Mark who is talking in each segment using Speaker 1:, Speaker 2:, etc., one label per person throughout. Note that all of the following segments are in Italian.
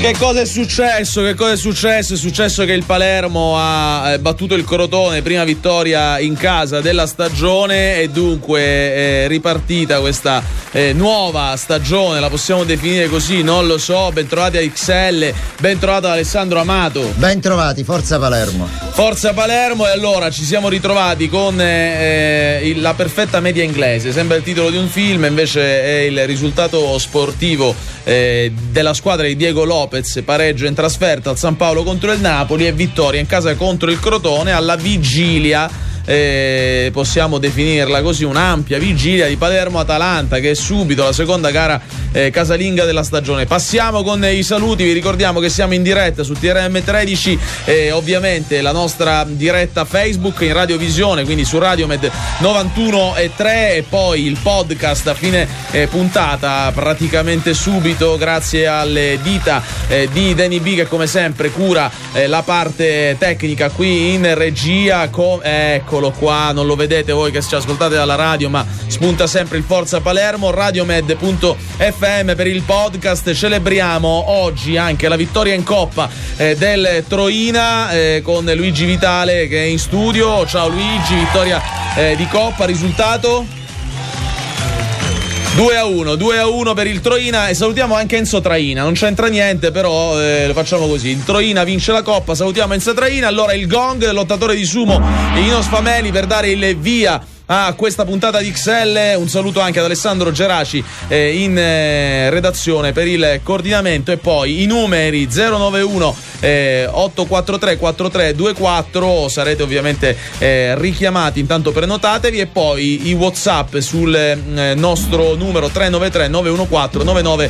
Speaker 1: Che cosa è successo? È successo che il Palermo ha battuto il Crotone, prima vittoria in casa della stagione, e dunque è ripartita questa nuova stagione, la possiamo definire così, non lo so. Bentrovati a XL, bentrovato Alessandro Amato.
Speaker 2: Bentrovati, forza Palermo.
Speaker 1: Forza Palermo. E allora ci siamo ritrovati con la perfetta media inglese, sembra il titolo di un film, invece è il risultato sportivo della squadra di Diego Lopez. Pareggio in trasferta al San Paolo contro il Napoli e vittoria in casa contro il Crotone, alla vigilia, possiamo definirla così, un'ampia vigilia di Palermo-Atalanta, che è subito la seconda gara casalinga della stagione. Passiamo con i saluti, vi ricordiamo che siamo in diretta su TRM13, ovviamente la nostra diretta Facebook in radiovisione, quindi su Radiomed 91.3, e poi il podcast a fine puntata praticamente subito, grazie alle dita di Danny B, che come sempre cura la parte tecnica qui in regia. Eccolo qua, non lo vedete voi che ci ascoltate dalla radio, ma spunta sempre il Forza Palermo, radiomed.fm per il podcast. Celebriamo oggi anche la vittoria in Coppa del Troina con Luigi Vitale che è in studio. Ciao Luigi, vittoria di Coppa, risultato? 2-1 per il Troina, e salutiamo anche Enzo Traina, non c'entra niente, però lo facciamo così. Il Troina vince la Coppa, salutiamo Enzo Traina. Allora il gong, lottatore di sumo Nino Sfameli, per dare il via a questa puntata di XL. Un saluto anche ad Alessandro Geraci in redazione per il coordinamento, e poi i numeri 091 843 4324, sarete ovviamente richiamati, intanto prenotatevi, e poi i WhatsApp sul nostro numero 393 914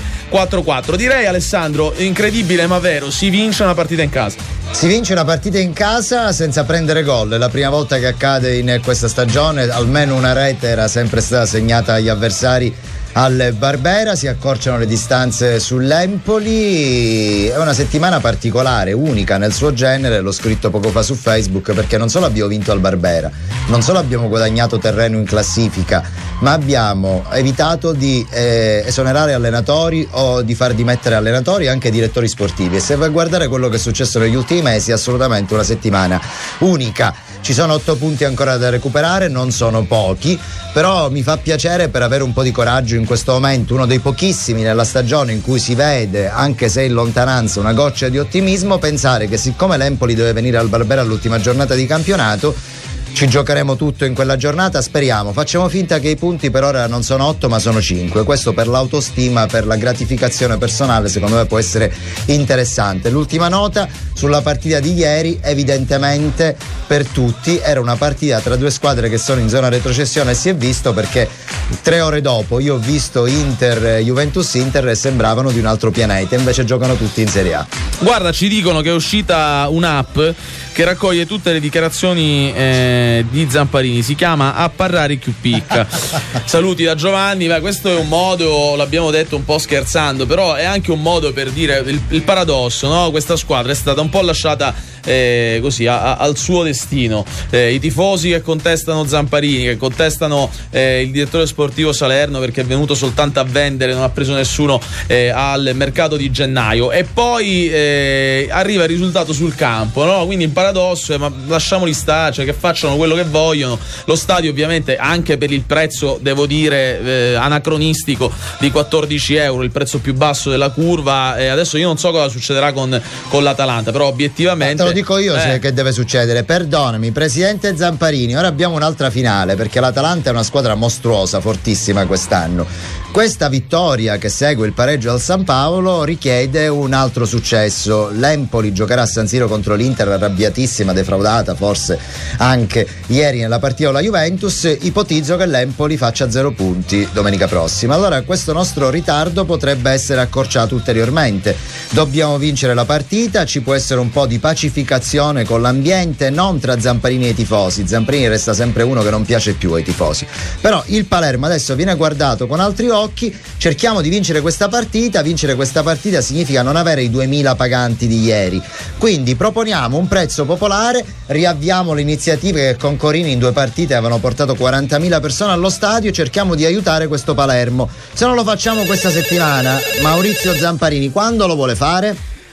Speaker 1: 9944. Direi, Alessandro, incredibile ma vero, si vince una partita in casa.
Speaker 2: Si vince una partita in casa senza prendere gol, è la prima volta che accade in questa stagione. Almeno una rete era sempre stata segnata agli avversari al Barbera, si accorciano le distanze sull'Empoli. È una settimana particolare, unica nel suo genere, l'ho scritto poco fa su Facebook, perché non solo abbiamo vinto al Barbera, non solo abbiamo guadagnato terreno in classifica, ma abbiamo evitato di esonerare allenatori o di far dimettere allenatori e anche direttori sportivi. E se vai a guardare quello che è successo negli ultimi mesi, è assolutamente una settimana unica. Ci sono 8 punti ancora da recuperare, non sono pochi, però mi fa piacere, per avere un po' di coraggio in questo momento, uno dei pochissimi nella stagione in cui si vede, anche se in lontananza, una goccia di ottimismo, pensare che siccome l'Empoli deve venire al Barbera all'ultima giornata di campionato, ci giocheremo tutto in quella giornata, speriamo. Facciamo finta che i punti per ora non sono 8 ma sono 5. Questo per l'autostima, per la gratificazione personale, secondo me può essere interessante. L'ultima nota sulla partita di ieri, evidentemente per tutti era una partita tra due squadre che sono in zona retrocessione, e si è visto perché 3 ore dopo io ho visto Juventus-Inter e sembravano di un altro pianeta, invece giocano tutti in Serie A.
Speaker 1: Guarda, ci dicono che è uscita un'app che raccoglie tutte le dichiarazioni di Zamparini, si chiama A Parrari più picca. Saluti da Giovanni. Beh, questo è un modo, l'abbiamo detto un po' scherzando, però è anche un modo per dire il paradosso, no? Questa squadra è stata un po' lasciata così al suo destino. I tifosi che contestano Zamparini, che contestano il direttore sportivo Salerno perché è venuto soltanto a vendere, non ha preso nessuno al mercato di gennaio, e poi arriva il risultato sul campo, no? Quindi il paradosso è: ma lasciamoli stare, cioè che facciano quello che vogliono. Lo stadio ovviamente, anche per il prezzo, devo dire, anacronistico di 14 euro, il prezzo più basso della curva, e adesso io non so cosa succederà con l'Atalanta, però obiettivamente
Speaker 2: te lo dico io che deve succedere. Perdonami, presidente Zamparini, ora abbiamo un'altra finale, perché l'Atalanta è una squadra mostruosa, fortissima quest'anno. Questa vittoria, che segue il pareggio al San Paolo, richiede un altro successo. L'Empoli giocherà a San Siro contro l'Inter, arrabbiatissima, defraudata forse anche ieri nella partita con la Juventus. Ipotizzo che l'Empoli faccia 0 punti domenica prossima. Allora questo nostro ritardo potrebbe essere accorciato ulteriormente. Dobbiamo vincere la partita, ci può essere un po' di pacificazione con l'ambiente, non tra Zamparini e i tifosi. Zamparini resta sempre uno che non piace più ai tifosi, però il Palermo adesso viene guardato con altri occhi. Cerchiamo di vincere questa partita. Vincere questa partita significa non avere i 2000 paganti di ieri, quindi proponiamo un prezzo popolare, riavviamo le iniziative che con Corini in 2 partite avevano portato 40.000 persone allo stadio. Cerchiamo di aiutare questo Palermo. Se non lo facciamo questa settimana, Maurizio Zamparini quando lo vuole fare?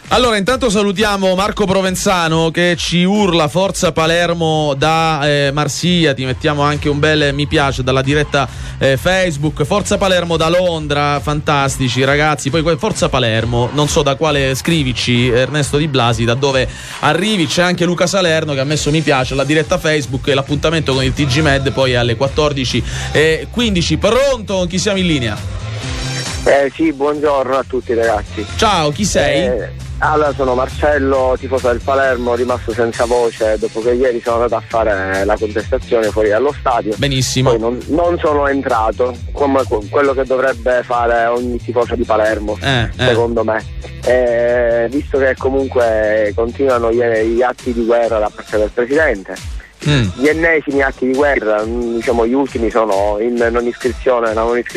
Speaker 1: Allora, intanto salutiamo Marco Provenzano che ci urla Forza Palermo da Marsiglia. Ti mettiamo anche un bel mi piace dalla diretta Facebook. Forza Palermo da Londra, fantastici ragazzi. Poi Forza Palermo, non so da quale, scrivici Ernesto Di Blasi, da dove arrivi. C'è anche Luca Salerno che ha messo mi piace alla diretta Facebook, e l'appuntamento con il TG Med poi alle 14:15. Pronto? Chi siamo in linea?
Speaker 3: Sì, buongiorno a tutti ragazzi.
Speaker 1: Ciao, chi sei?
Speaker 3: Allora, sono Marcello, tifoso del Palermo, rimasto senza voce dopo che ieri sono andato a fare la contestazione fuori dallo stadio.
Speaker 1: Benissimo.
Speaker 3: Poi non sono entrato come quello che dovrebbe fare ogni tifoso di Palermo, secondo me. Visto che comunque continuano gli atti di guerra da parte del presidente. Gli ennesimi atti di guerra, diciamo gli ultimi sono in la non iscrizione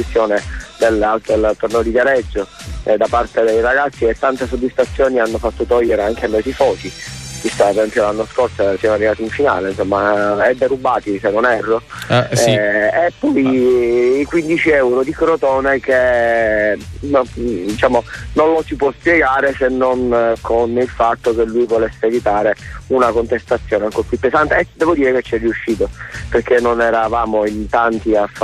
Speaker 3: del torneo di Viareggio da parte dei ragazzi, e tante soddisfazioni hanno fatto togliere anche a noi tifosi. Per esempio l'anno scorso siamo arrivati in finale, insomma, è derubati se non erro.
Speaker 1: Sì.
Speaker 3: E poi i 15 euro di Crotone che diciamo non lo si può spiegare se non con il fatto che lui volesse evitare una contestazione ancora più pesante, e devo dire che ci è riuscito, perché non eravamo in tanti a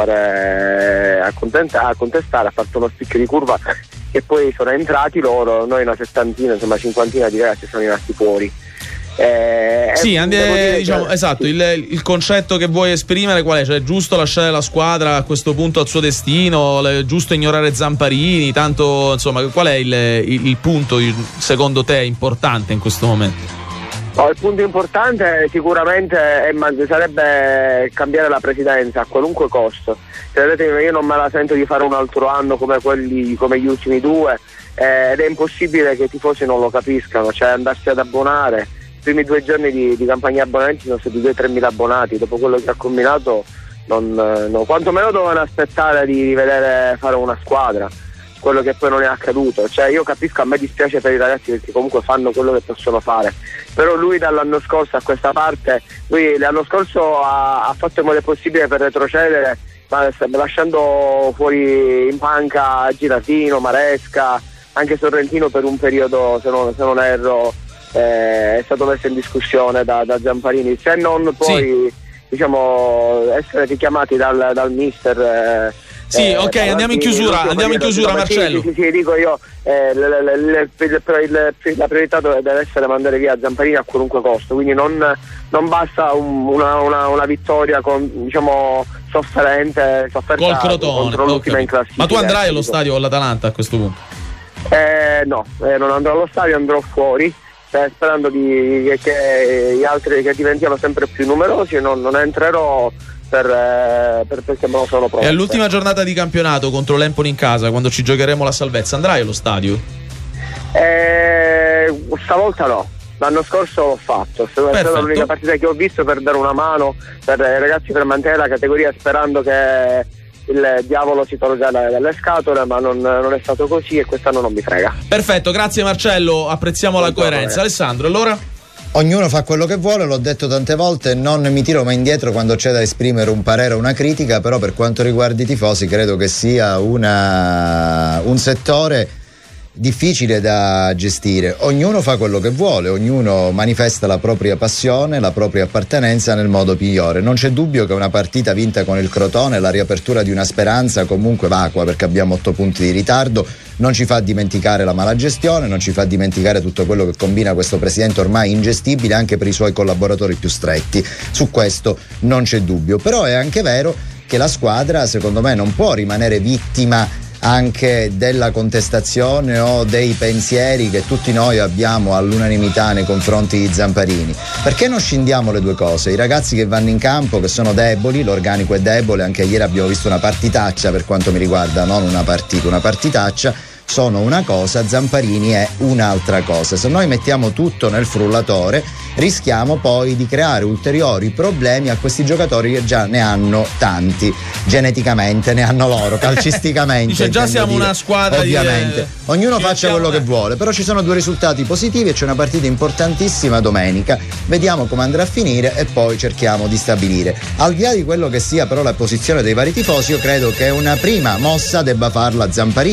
Speaker 3: contestare, ha fatto uno spicchio di curva e poi sono entrati loro, noi una settantina, insomma cinquantina di ragazzi sono rimasti fuori.
Speaker 1: Sì, diciamo, esatto, il concetto che vuoi esprimere qual è? Cioè, è giusto lasciare la squadra a questo punto al suo destino, è giusto ignorare Zamparini, tanto insomma, qual è il punto secondo te importante in questo momento?
Speaker 3: Il punto importante sicuramente sarebbe cambiare la presidenza a qualunque costo. Credetemi, io non me la sento di fare un altro anno come gli ultimi due, ed è impossibile che i tifosi non lo capiscano, cioè andarsi ad abbonare. I primi 2 giorni di campagna abbonamenti sono stati 2-3 mila abbonati, dopo quello che ha combinato quantomeno dovevano aspettare di vedere fare una squadra, quello che poi non è accaduto. Cioè io capisco, a me dispiace per i ragazzi perché comunque fanno quello che possono fare, però lui dall'anno scorso a questa parte, lui l'anno scorso ha fatto il modo possibile per retrocedere, lasciando fuori in panca Giratino, Maresca, anche Sorrentino per un periodo, se non erro, è stato messo in discussione da Zamparini, se non poi diciamo essere richiamati dal mister.
Speaker 1: Sì, ok, andiamo in chiusura Marcello.
Speaker 3: Sì, dico io, la priorità deve essere mandare via Zamparini a qualunque costo, quindi non basta una vittoria con, diciamo, sofferta
Speaker 1: col Crotone
Speaker 3: contro l'ultima in classifica.
Speaker 1: Ma tu andrai allo stadio con l'Atalanta a questo punto?
Speaker 3: No, non andrò allo stadio, andrò fuori, sperando che gli altri che diventiamo sempre più numerosi, e non entrerò perché non sono pronto.
Speaker 1: E all'ultima giornata di campionato contro l'Empoli in casa, quando ci giocheremo la salvezza, andrai allo stadio?
Speaker 3: Stavolta no, l'anno scorso l'ho fatto, è stata l'unica partita che ho visto per dare una mano per i ragazzi, per mantenere la categoria, sperando che il diavolo si tolga dalle scatole, ma non è stato così, e quest'anno non mi frega.
Speaker 1: Perfetto, grazie Marcello, apprezziamo la coerenza. Alessandro, allora?
Speaker 2: Ognuno fa quello che vuole, l'ho detto tante volte, non mi tiro mai indietro quando c'è da esprimere un parere o una critica, però per quanto riguarda i tifosi credo che sia un settore difficile da gestire. Ognuno fa quello che vuole, ognuno manifesta la propria passione, la propria appartenenza nel modo migliore. Non c'è dubbio che una partita vinta con il Crotone, la riapertura di una speranza comunque vacua, perché abbiamo 8 punti di ritardo, non ci fa dimenticare la mala gestione, non ci fa dimenticare tutto quello che combina questo presidente ormai ingestibile anche per i suoi collaboratori più stretti. Su questo non c'è dubbio, però è anche vero che la squadra secondo me non può rimanere vittima anche della contestazione o dei pensieri che tutti noi abbiamo all'unanimità nei confronti di Zamparini. Perché non scindiamo le due cose? I ragazzi che vanno in campo, che sono deboli, l'organico è debole, anche ieri abbiamo visto una partitaccia, per quanto mi riguarda, non una partita, una partitaccia, sono una cosa, Zamparini è un'altra cosa. Se noi mettiamo tutto nel frullatore rischiamo poi di creare ulteriori problemi a questi giocatori che già ne hanno tanti, geneticamente ne hanno loro, calcisticamente.
Speaker 1: Dice, già siamo una squadra,
Speaker 2: ovviamente ognuno faccia quello che vuole, però ci sono 2 risultati positivi e c'è una partita importantissima domenica, vediamo come andrà a finire e poi cerchiamo di stabilire. Al di là di quello che sia però la posizione dei vari tifosi, io credo che una prima mossa debba farla Zamparini,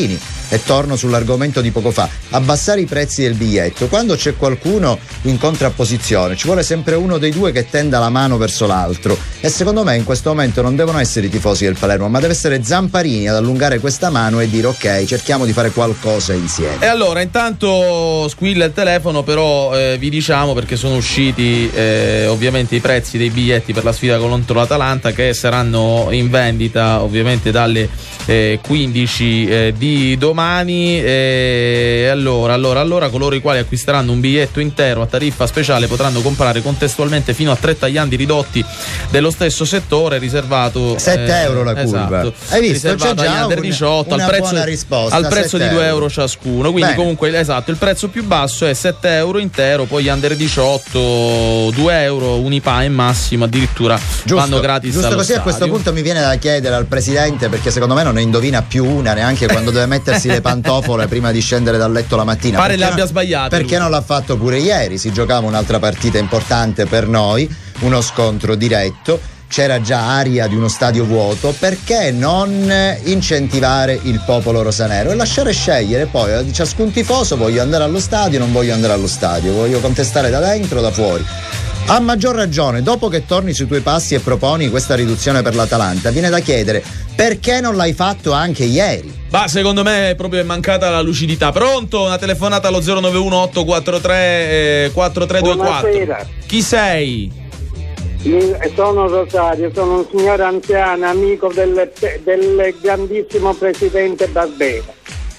Speaker 2: e torno sull'argomento di poco fa, abbassare i prezzi del biglietto. Quando c'è qualcuno in contrapposizione ci vuole sempre uno dei due che tenda la mano verso l'altro, e secondo me in questo momento non devono essere i tifosi del Palermo, ma deve essere Zamparini ad allungare questa mano e dire ok, cerchiamo di fare qualcosa insieme.
Speaker 1: E allora intanto squilla il telefono, però vi diciamo, perché sono usciti ovviamente i prezzi dei biglietti per la sfida contro l'Atalanta, che saranno in vendita ovviamente dalle 15 di domani. Allora coloro i quali acquisteranno un biglietto intero a tariffa speciale potranno comprare contestualmente fino a 3 tagliandi ridotti dello stesso settore, riservato
Speaker 2: 7 euro la curva.
Speaker 1: Esatto,
Speaker 2: hai visto?
Speaker 1: C'è già
Speaker 2: agli
Speaker 1: under 18 al prezzo di 2 euro ciascuno, quindi
Speaker 2: bene.
Speaker 1: Comunque esatto, il prezzo più basso è 7 euro intero, poi gli under 18 2 euro, unipà e massimo addirittura vanno gratis.
Speaker 2: Giusto così
Speaker 1: stadio.
Speaker 2: A questo punto mi viene da chiedere al presidente, perché secondo me non ne indovina più una neanche quando deve mettersi le pantofole prima di scendere dal letto la mattina.
Speaker 1: Pare le abbia sbagliate.
Speaker 2: Perché non l'ha fatto pure ieri? Si giocava un'altra partita importante per noi, uno scontro diretto, c'era già aria di uno stadio vuoto. Perché non incentivare il popolo rosanero e lasciare scegliere poi a ciascun tifoso: voglio andare allo stadio, non voglio andare allo stadio, voglio contestare da dentro o da fuori. A maggior ragione, dopo che torni sui tuoi passi e proponi questa riduzione per l'Atalanta, viene da chiedere: perché non l'hai fatto anche ieri?
Speaker 1: Ma secondo me proprio è mancata la lucidità. Pronto? Una telefonata allo 091 843 4324.
Speaker 4: Buonasera.
Speaker 1: Chi sei?
Speaker 4: Sono Rosario, sono un signore anziano, amico del grandissimo presidente Barbera.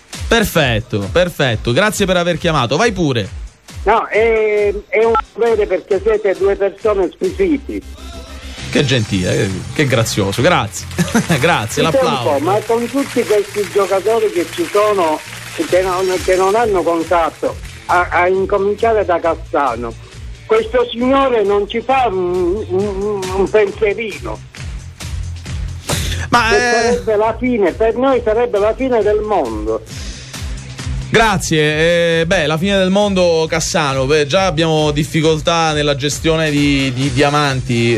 Speaker 1: Perfetto, grazie per aver chiamato, vai pure.
Speaker 4: No, è un dovere, perché siete due persone squisiti.
Speaker 1: Che gentile, che grazioso, grazie. Grazie, l'applauso.
Speaker 4: Ma con tutti questi giocatori che ci sono, che non hanno contatto, a incominciare da Cassano, questo signore non ci fa un pensierino.
Speaker 1: Ma
Speaker 4: sarebbe la fine, per noi sarebbe la fine del mondo.
Speaker 1: Grazie, la fine del mondo Cassano. Già abbiamo difficoltà nella gestione di Diamanti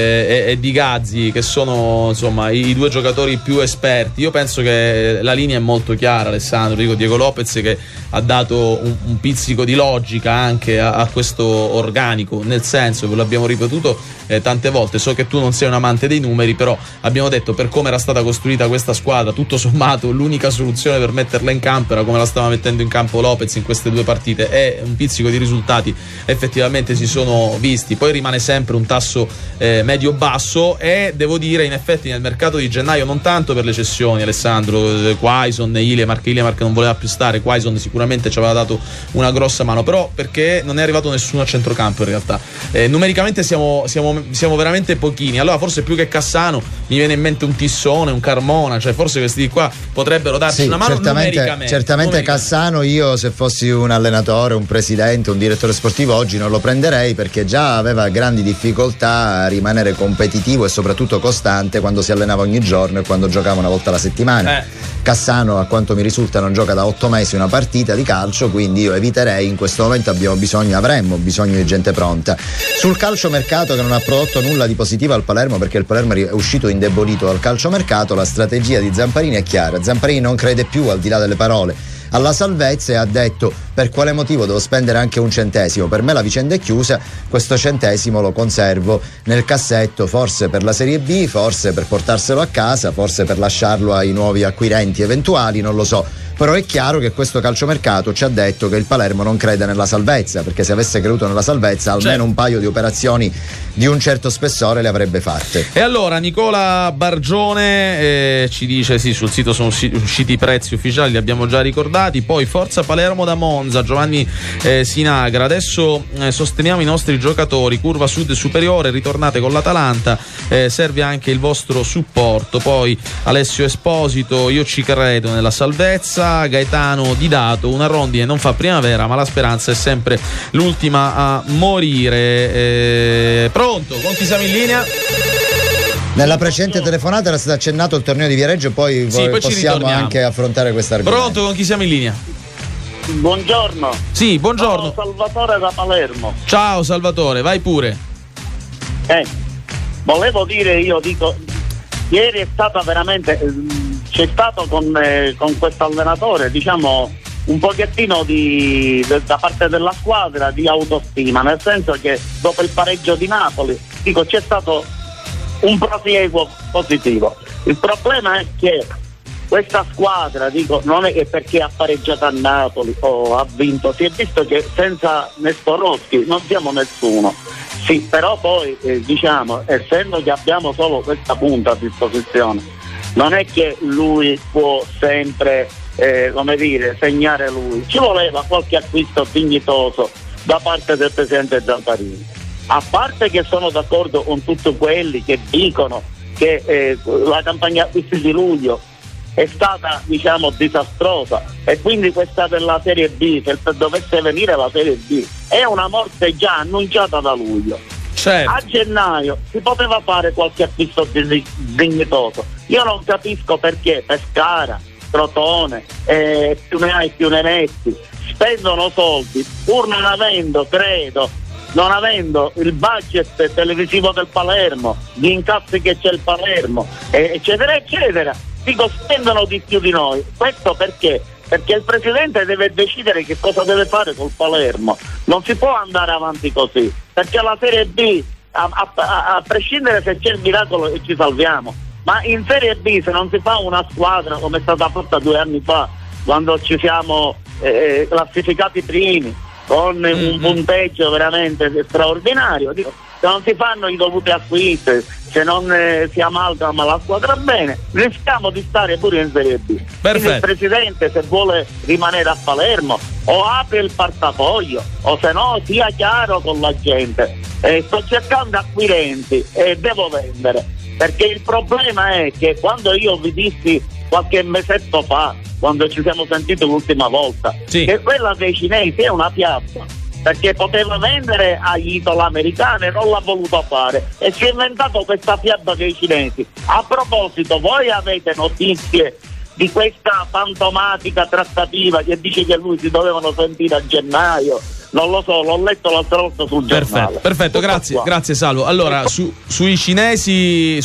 Speaker 1: e di Gazzi, che sono insomma i due giocatori più esperti. Io penso che la linea è molto chiara, Alessandro. Dico Diego Lopez, che ha dato un pizzico di logica anche a questo organico, nel senso, ve l'abbiamo ripetuto tante volte, so che tu non sei un amante dei numeri, però abbiamo detto, per come era stata costruita questa squadra, tutto sommato l'unica soluzione per metterla in campo era come la stava mettendo in campo Lopez in queste due partite, e un pizzico di risultati effettivamente si sono visti. Poi rimane sempre un tasso medio-basso, e devo dire in effetti nel mercato di gennaio, non tanto per le cessioni, Alessandro, Quaison, Ilemark non voleva più stare, Quaison sicuramente ci aveva dato una grossa mano, però perché non è arrivato nessuno a centrocampo in realtà. Numericamente siamo veramente pochini, allora forse più che Cassano mi viene in mente un Tissone, un Carmona, cioè forse questi qua potrebbero darci una mano
Speaker 2: certamente Cassano, io se fossi un allenatore, un presidente, un direttore sportivo oggi non lo prenderei, perché già aveva grandi difficoltà a rimanere competitivo e soprattutto costante quando si allenava ogni giorno e quando giocava una volta alla settimana. Cassano, a quanto mi risulta, non gioca da 8 mesi una partita di calcio, quindi io eviterei. In questo momento avremmo bisogno di gente pronta. Sul calciomercato, che non ha prodotto nulla di positivo al Palermo, perché il Palermo è uscito indebolito dal calciomercato, la strategia di Zamparini è chiara. Zamparini non crede più, al di là delle parole, alla salvezza, e ha detto: per quale motivo devo spendere anche un centesimo? Per me la vicenda è chiusa, questo centesimo lo conservo nel cassetto, forse per la Serie B, forse per portarselo a casa, forse per lasciarlo ai nuovi acquirenti eventuali, non lo so. Però è chiaro che questo calciomercato ci ha detto che il Palermo non crede nella salvezza, perché se avesse creduto nella salvezza almeno un paio di operazioni di un certo spessore le avrebbe fatte.
Speaker 1: E allora Nicola Bargione ci dice: sì, sul sito sono usciti i prezzi ufficiali, li abbiamo già ricordati. Poi Forza Palermo da Monza, Giovanni Sinagra: adesso sosteniamo i nostri giocatori, curva sud superiore, ritornate con l'Atalanta, serve anche il vostro supporto. Poi Alessio Esposito: io ci credo nella salvezza. Gaetano Didato: una rondine non fa primavera, ma la speranza è sempre l'ultima a morire. Pronto? Con chi siamo in linea?
Speaker 2: Nella precedente telefonata era stato accennato il torneo di Viareggio, poi possiamo anche affrontare questa argomento.
Speaker 1: Pronto? Con chi siamo in linea?
Speaker 4: Buongiorno.
Speaker 1: Sì, buongiorno.
Speaker 4: Sono Salvatore da Palermo.
Speaker 1: Ciao Salvatore, vai pure.
Speaker 4: Volevo dire, ieri è stata veramente
Speaker 5: c'è stato con questo allenatore, diciamo, un pochettino da parte della squadra di autostima, nel senso che dopo il pareggio di Napoli, dico, c'è stato un prosieguo positivo. Il problema è che questa squadra, dico, non è che perché ha pareggiato a Napoli o ha vinto, si è visto che senza Nestorowski non siamo nessuno. Sì, però poi diciamo, essendo che abbiamo solo questa punta a disposizione, non è che lui può sempre segnare lui. Ci voleva qualche acquisto dignitoso da parte del presidente Zamparini. A parte che sono d'accordo con tutti quelli che dicono che la campagna acquisti di luglio è stata, diciamo, disastrosa, e quindi questa della Serie B, se dovesse venire la Serie B, è una morte già annunciata da luglio.
Speaker 1: Certo.
Speaker 5: A gennaio si poteva fare qualche acquisto dignitoso. Io non capisco perché Pescara, Crotone, più ne hai più ne metti, spendono soldi pur non avendo, non avendo il budget televisivo del Palermo, gli incassi che c'è il Palermo, eccetera eccetera. Dico, spendono di più di noi. Questo perché? Perché il presidente deve decidere che cosa deve fare col Palermo. Non si può andare avanti così, perché la Serie B, a prescindere se c'è il miracolo e ci salviamo, ma in Serie B se non si fa una squadra come è stata fatta 2 anni fa, quando ci siamo classificati primi con un punteggio veramente straordinario, dico, se non si fanno i dovuti acquisti, se non si amalgama la squadra bene, rischiamo di stare pure in Serie B. Quindi il presidente, se vuole rimanere a Palermo, o apre il portafoglio, o se no sia chiaro con la gente. Sto cercando acquirenti e devo vendere, perché il problema è che quando io vi dissi qualche mesetto fa, quando ci siamo sentiti l'ultima volta, che quella dei cinesi è una piazza, perché poteva vendere agli italo-americani e non l'ha voluto fare, e si è inventato questa fiaba dei cinesi. A proposito, voi avete notizie di questa fantomatica trattativa che dice che lui si dovevano sentire a gennaio? Non lo so, l'ho letto l'altra volta sul giornale.
Speaker 1: Perfetto, grazie Salvo. Allora, sui cinesi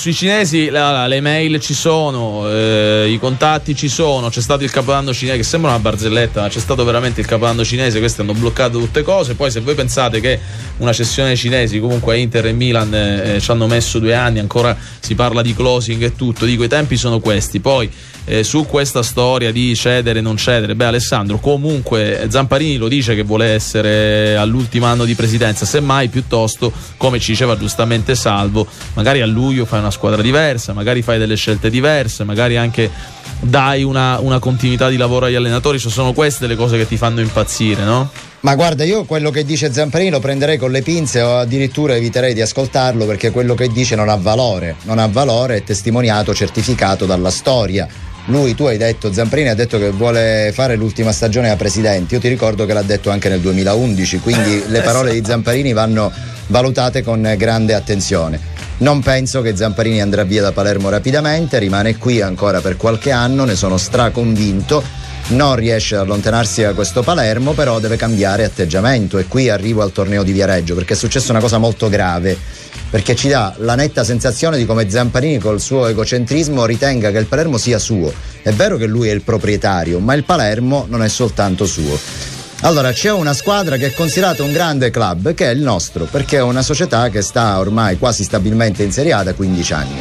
Speaker 1: le mail ci sono, i contatti ci sono, c'è stato il capodanno cinese, che sembra una barzelletta, ma c'è stato veramente il capodanno cinese, questi hanno bloccato tutte cose. Poi se voi pensate che una cessione cinesi, comunque Inter e Milan ci hanno messo 2 anni, ancora si parla di closing e tutto, dico, i tempi sono questi. Poi su questa storia di cedere e non cedere, Alessandro, comunque Zamparini lo dice che vuole essere all'ultimo anno di presidenza, semmai piuttosto, come ci diceva giustamente Salvo, magari a luglio fai una squadra diversa, magari fai delle scelte diverse, magari anche dai una continuità di lavoro agli allenatori. Cioè, sono queste le cose che ti fanno impazzire, no?
Speaker 2: Ma guarda, io quello che dice Zamparini lo prenderei con le pinze, o addirittura eviterei di ascoltarlo, perché quello che dice non ha valore, è testimoniato, certificato dalla storia. Tu hai detto, Zamparini ha detto che vuole fare l'ultima stagione da presidente. Io ti ricordo che l'ha detto anche nel 2011, quindi le parole di Zamparini vanno valutate con grande attenzione. Non penso che Zamparini andrà via da Palermo rapidamente, rimane qui ancora per qualche anno, ne sono straconvinto. Non riesce ad allontanarsi da questo Palermo, però deve cambiare atteggiamento, e qui arrivo al torneo di Viareggio, perché è successa una cosa molto grave, perché ci dà la netta sensazione di come Zamparini col suo egocentrismo ritenga che il Palermo sia suo. È vero che lui è il proprietario, ma il Palermo non è soltanto suo. Allora, c'è una squadra che è considerata un grande club, che è il nostro, perché è una società che sta ormai quasi stabilmente in Serie A da 15 anni.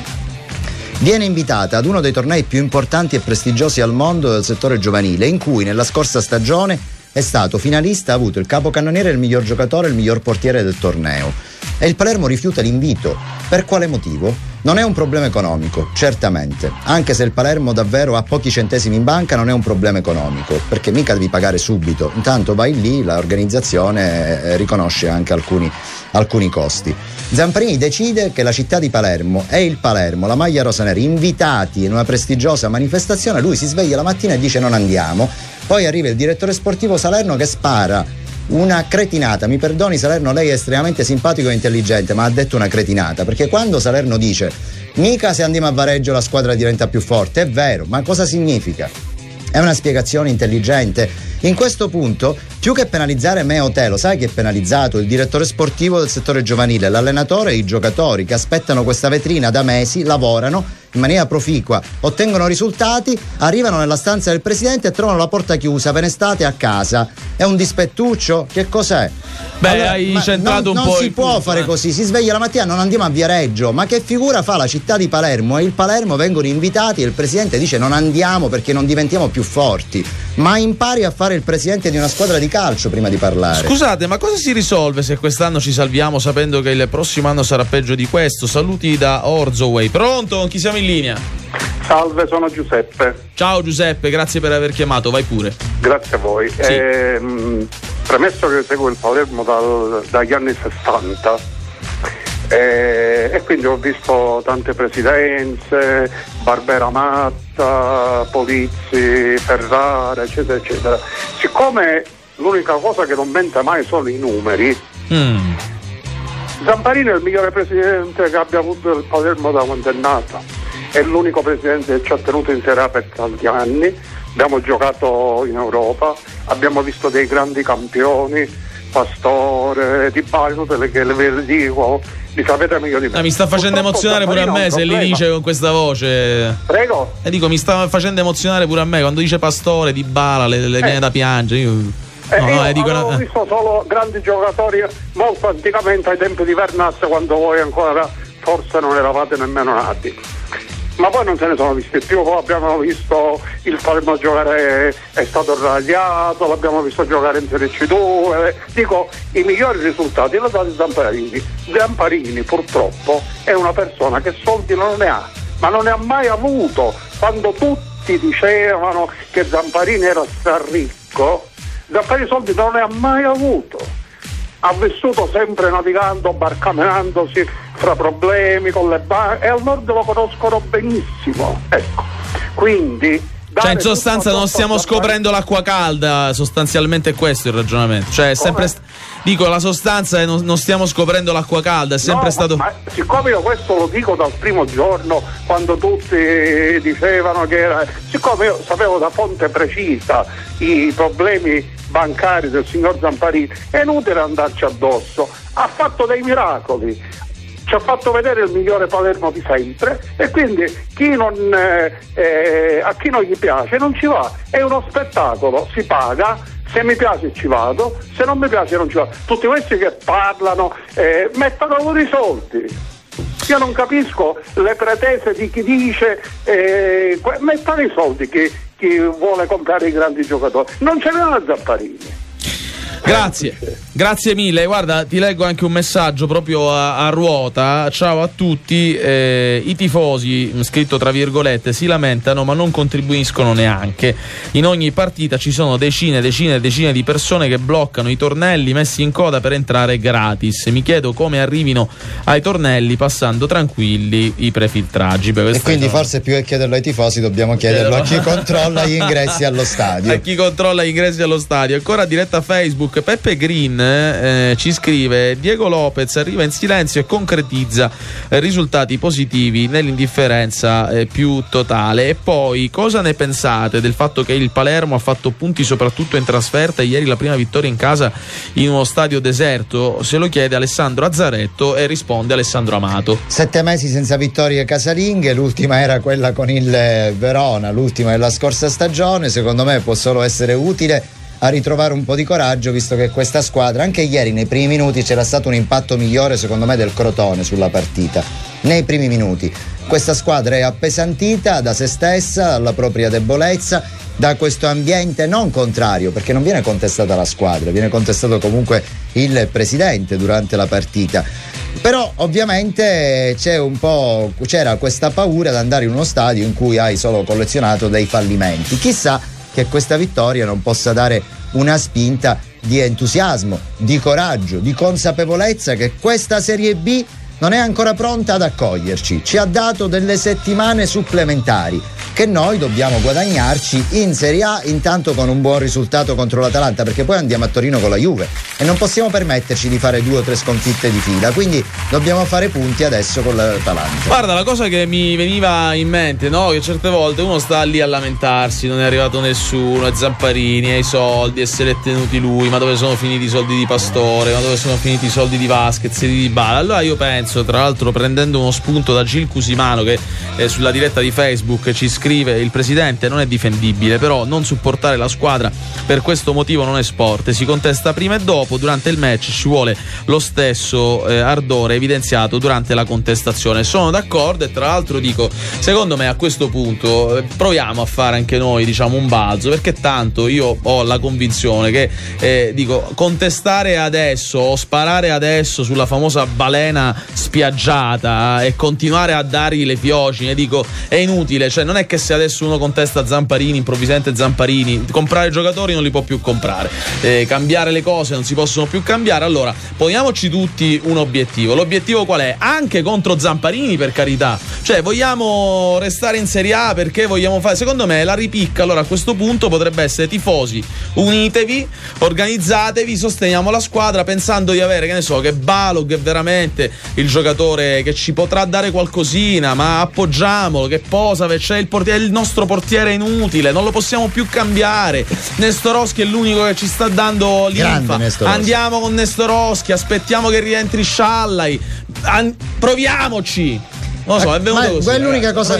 Speaker 2: Viene invitata ad uno dei tornei più importanti e prestigiosi al mondo del settore giovanile, in cui nella scorsa stagione è stato finalista, ha avuto il capocannoniere, il miglior giocatore e il miglior portiere del torneo. E il Palermo rifiuta l'invito. Per quale motivo? Non è un problema economico, certamente. Anche se il Palermo davvero ha pochi centesimi in banca, non è un problema economico, perché mica devi pagare subito. Intanto vai lì, l'organizzazione riconosce anche alcuni costi. Zamparini decide che la città di Palermo e il Palermo, la maglia rosanera, invitati in una prestigiosa manifestazione, lui si sveglia la mattina e dice non andiamo. Poi arriva il direttore sportivo Salerno che spara una cretinata. Mi perdoni Salerno, lei è estremamente simpatico e intelligente, ma ha detto una cretinata, perché quando Salerno dice mica se andiamo a Viareggio la squadra diventa più forte, è vero, ma cosa significa? È una spiegazione intelligente? In questo punto, più che penalizzare Meo Telo, sai che è penalizzato il direttore sportivo del settore giovanile, l'allenatore e i giocatori che aspettano questa vetrina da mesi, lavorano in maniera proficua, ottengono risultati, arrivano nella stanza del presidente e trovano la porta chiusa, ve ne state a casa. È un dispettuccio? Che cos'è?
Speaker 1: Beh, allora, hai centrato un po'.
Speaker 2: Non si può fare così, si sveglia la mattina, non andiamo a Viareggio, ma che figura fa la città di Palermo? E il Palermo vengono invitati e il presidente dice non andiamo perché non diventiamo più forti. Ma impari a fare il presidente di una squadra di calcio prima di parlare.
Speaker 1: Scusate, ma cosa si risolve se quest'anno ci salviamo sapendo che il prossimo anno sarà peggio di questo? Saluti da Orzoway. Pronto? Chi siamo in linea?
Speaker 6: Salve, sono Giuseppe.
Speaker 1: Ciao Giuseppe, grazie per aver chiamato, vai pure.
Speaker 6: Grazie a voi.
Speaker 1: Sì.
Speaker 6: Premesso che seguo il Palermo dagli anni 60 e quindi ho visto tante presidenze, Barbera Matta, Polizzi, Ferrara, eccetera, eccetera. Siccome l'unica cosa che non mente mai sono i numeri, Zamparini è il migliore presidente che abbia avuto il Palermo da quando è nata. È l'unico presidente che ci ha tenuto in Serie A per tanti anni. Abbiamo giocato in Europa, abbiamo visto dei grandi campioni, Pastore, Di Bari, tutte le che ve dico, li sapete meglio di me.
Speaker 1: Mi sta facendo emozionare pure a me se li dice con questa voce.
Speaker 6: Prego?
Speaker 1: Dico, mi sta facendo emozionare pure a me quando dice Pastore, Di Bala, le viene da piangere. Io
Speaker 6: ho visto solo grandi giocatori molto anticamente, ai tempi di Vernazza, quando voi ancora forse non eravate nemmeno nati. Ma poi non se ne sono visti più, poi abbiamo visto il Palermo giocare, è stato radiato, l'abbiamo visto giocare in Serie C2, dico, i migliori risultati l'ha dato Zamparini. Zamparini purtroppo è una persona che soldi non ne ha, ma non ne ha mai avuto. Quando tutti dicevano che Zamparini era straricco, Zamparini soldi non ne ha mai avuto. Ha vissuto sempre navigando, barcamenandosi fra problemi con le banche, e al nord lo conoscono benissimo. Ecco, quindi
Speaker 1: cioè in sostanza non stiamo scoprendo l'acqua calda, sostanzialmente è questo il ragionamento. Cioè è sempre dico, la sostanza è non stiamo scoprendo l'acqua calda, è sempre stato.
Speaker 6: Ma siccome io questo lo dico dal primo giorno, quando tutti dicevano che era, siccome io sapevo da fonte precisa i problemi bancari del signor Zamparini, è inutile andarci addosso. Ha fatto dei miracoli, ci ha fatto vedere il migliore Palermo di sempre, e quindi a chi non gli piace non ci va. È uno spettacolo, si paga, se mi piace ci vado, se non mi piace non ci vado. Tutti questi che parlano mettono loro i soldi. Io non capisco le pretese di chi dice mettono i soldi chi vuole comprare i grandi giocatori. Non ce n'è una Zamparini.
Speaker 1: Grazie mille. Guarda, ti leggo anche un messaggio proprio a ruota. Ciao a tutti. I tifosi, scritto tra virgolette, si lamentano ma non contribuiscono neanche. In ogni partita ci sono decine di persone che bloccano i tornelli messi in coda per entrare gratis. Mi chiedo come arrivino ai tornelli passando tranquilli i prefiltraggi.
Speaker 2: E quindi forse più che chiederlo ai tifosi dobbiamo chiederlo a chi controlla gli ingressi allo stadio.
Speaker 1: A chi controlla gli ingressi allo stadio. Ancora diretta Facebook, Peppe Green ci scrive: Diego Lopez arriva in silenzio e concretizza risultati positivi nell'indifferenza più totale. E poi cosa ne pensate del fatto che il Palermo ha fatto punti soprattutto in trasferta e ieri la prima vittoria in casa in uno stadio deserto? Se lo chiede Alessandro Azzaretto e risponde Alessandro Amato.
Speaker 2: 7 mesi senza vittorie casalinghe, l'ultima era quella con il Verona, l'ultima della scorsa stagione. Secondo me può solo essere utile a ritrovare un po' di coraggio, visto che questa squadra, anche ieri nei primi minuti c'era stato un impatto migliore secondo me del Crotone sulla partita. Nei primi minuti questa squadra è appesantita da se stessa, dalla propria debolezza, da questo ambiente non contrario, perché non viene contestata la squadra, viene contestato comunque il presidente durante la partita. Però ovviamente c'era questa paura ad andare in uno stadio in cui hai solo collezionato dei fallimenti. Chissà che questa vittoria non possa dare una spinta di entusiasmo, di coraggio, di consapevolezza che questa Serie B non è ancora pronta ad accoglierci. Ci ha dato delle settimane supplementari, che noi dobbiamo guadagnarci in Serie A, intanto con un buon risultato contro l'Atalanta, perché poi andiamo a Torino con la Juve e non possiamo permetterci di fare 2 o 3 sconfitte di fila, quindi dobbiamo fare punti adesso con l'Atalanta.
Speaker 1: Guarda, la cosa che mi veniva in mente, no, che certe volte uno sta lì a lamentarsi, non è arrivato nessuno, ai Zamparini, ai soldi, e se li è tenuti lui, ma dove sono finiti i soldi di Pastore, ma dove sono finiti i soldi di Vasquez e di Dybala. Allora io penso, tra l'altro prendendo uno spunto da Gil Cusimano, che sulla diretta di Facebook ci scrive: il presidente non è difendibile, però non supportare la squadra per questo motivo non è sport, si contesta prima e dopo, durante il match ci vuole lo stesso ardore evidenziato durante la contestazione. Sono d'accordo, e tra l'altro dico, secondo me a questo punto proviamo a fare anche noi, diciamo, un balzo, perché tanto io ho la convinzione che dico, contestare adesso o sparare adesso sulla famosa balena spiaggiata e continuare a dargli le fiocine, dico, è inutile. Cioè non è che se adesso uno contesta Zamparini, improvvisamente Zamparini, comprare giocatori non li può più comprare, cambiare le cose non si possono più cambiare. Allora poniamoci tutti un obiettivo. L'obiettivo qual è? Anche contro Zamparini, per carità, cioè vogliamo restare in Serie A perché vogliamo fare, secondo me la ripicca allora a questo punto potrebbe essere: tifosi, unitevi, organizzatevi, sosteniamo la squadra pensando di avere, che ne so, che Balog è veramente il giocatore che ci potrà dare qualcosina, ma appoggiamolo, che Posavet c'è il nostro portiere inutile, non lo possiamo più cambiare, Nestorowski è l'unico che ci sta dando linfa, andiamo con Nestorowski, aspettiamo che rientri Sciallai, proviamoci. Non so, è venuto così.
Speaker 2: È l'unica cosa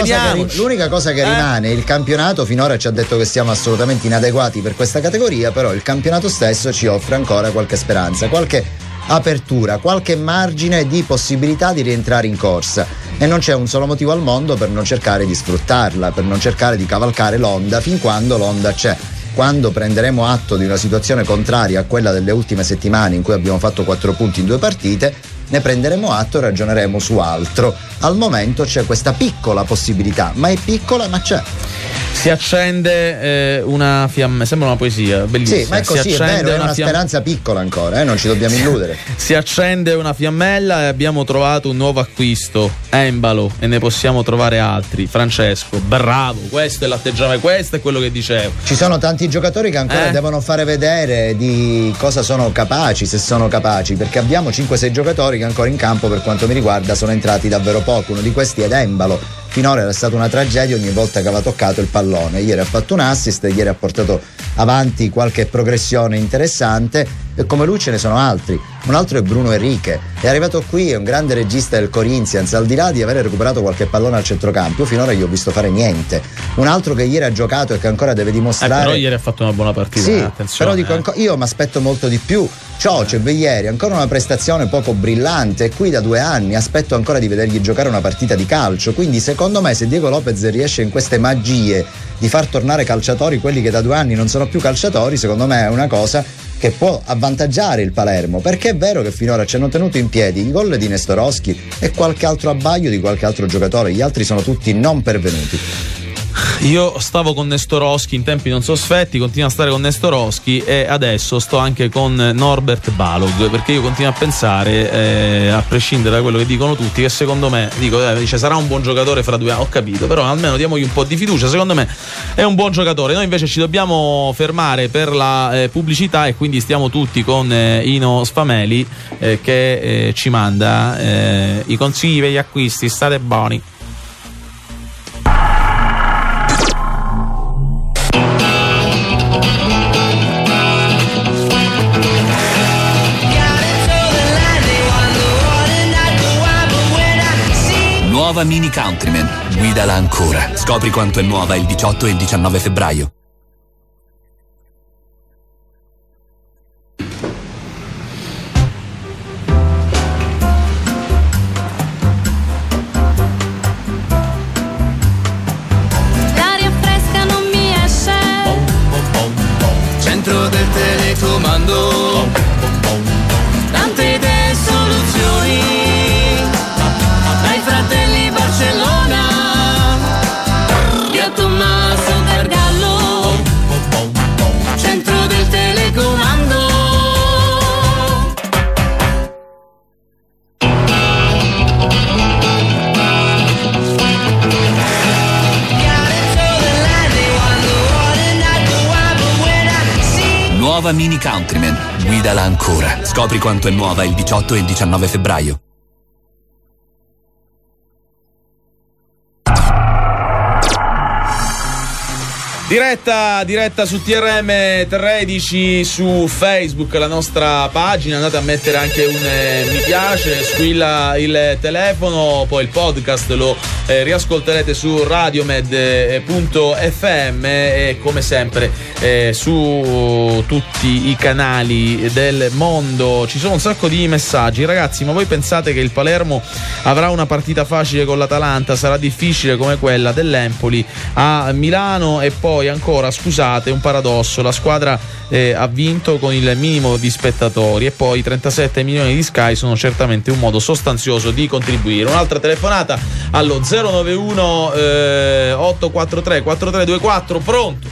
Speaker 2: che rimane. Il campionato finora ci ha detto che siamo assolutamente inadeguati per questa categoria, però il campionato stesso ci offre ancora qualche speranza, qualche apertura, qualche margine di possibilità di rientrare in corsa, e non c'è un solo motivo al mondo per non cercare di sfruttarla, per non cercare di cavalcare l'onda fin quando l'onda c'è. Quando prenderemo atto di una situazione contraria a quella delle ultime settimane in cui abbiamo fatto 4 punti in 2 partite, ne prenderemo atto e ragioneremo su altro. Al momento c'è questa piccola possibilità, ma è piccola, ma c'è.
Speaker 1: Si accende una fiamma, sembra una poesia, bellissima.
Speaker 2: Sì, ma è così, è vero, è una speranza piccola ancora, non ci dobbiamo illudere.
Speaker 1: Si accende una fiammella e abbiamo trovato un nuovo acquisto, Embalo, e ne possiamo trovare altri. Francesco, bravo, questo è l'atteggiamento, questo è quello che dicevo.
Speaker 2: Ci sono tanti giocatori che ancora devono fare vedere di cosa sono capaci, se sono capaci, perché abbiamo 5-6 giocatori che ancora in campo, per quanto mi riguarda, sono entrati davvero poco. Uno di questi è Embalo. Finora era stata una tragedia ogni volta che aveva toccato il pallone. Ieri ha fatto un assist, ieri ha portato avanti qualche progressione interessante, e come lui ce ne sono altri. Un altro è Bruno Enrique, è arrivato qui, è un grande regista del Corinthians, al di là di aver recuperato qualche pallone al centrocampo, finora gli ho visto fare niente. Un altro che ieri ha giocato e che ancora deve dimostrare,
Speaker 1: però ieri ha fatto una buona partita,
Speaker 2: sì,
Speaker 1: attenzione,
Speaker 2: però dico, io mi aspetto molto di più. Ciocev ieri ancora una prestazione poco brillante, e qui da 2 anni aspetto ancora di vedergli giocare una partita di calcio. Quindi secondo me, se Diego Lopez riesce in queste magie di far tornare calciatori quelli che da 2 anni non sono più calciatori, secondo me è una cosa che può avvantaggiare il Palermo, perché è vero che finora ci hanno tenuto in piedi i gol di Nestorowski e qualche altro abbaglio di qualche altro giocatore, gli altri sono tutti non pervenuti.
Speaker 1: Io stavo con Nestorowski in tempi non sospetti, continuo a stare con Nestorowski, e adesso sto anche con Norbert Balog, perché io continuo a pensare, a prescindere da quello che dicono tutti, che secondo me, dice sarà un buon giocatore fra 2 anni, ho capito, però almeno diamogli un po' di fiducia, secondo me è un buon giocatore. Noi invece ci dobbiamo fermare per la pubblicità, e quindi stiamo tutti con Ino Sfameli che ci manda i consigli per gli acquisti, state buoni.
Speaker 7: Nuova Mini Countryman, guidala ancora. Scopri quanto è nuova il 18 e il 19 febbraio.
Speaker 8: L'aria fresca non mi esce.
Speaker 9: Centro del telecomando. Tante idee e soluzioni. Dai fratelli Barcellona, via Tommaso Gargallo,
Speaker 7: Nuova Mini Countryman, guidala ancora. Scopri quanto è nuova il 18 e il 19 febbraio.
Speaker 1: Diretta su TRM 13 su Facebook, la nostra pagina, andate a mettere anche un mi piace, squilla il telefono, poi il podcast lo riascolterete su radiomed.fm e come sempre su tutti i canali del mondo. Ci sono un sacco di messaggi, ragazzi, ma voi pensate che il Palermo avrà una partita facile con l'Atalanta? Sarà difficile come quella dell'Empoli a Milano? E poi ancora, scusate, un paradosso, la squadra ha vinto con il minimo di spettatori e poi 37 milioni di Sky sono certamente un modo sostanzioso di contribuire. Un'altra telefonata allo 091 843 4324.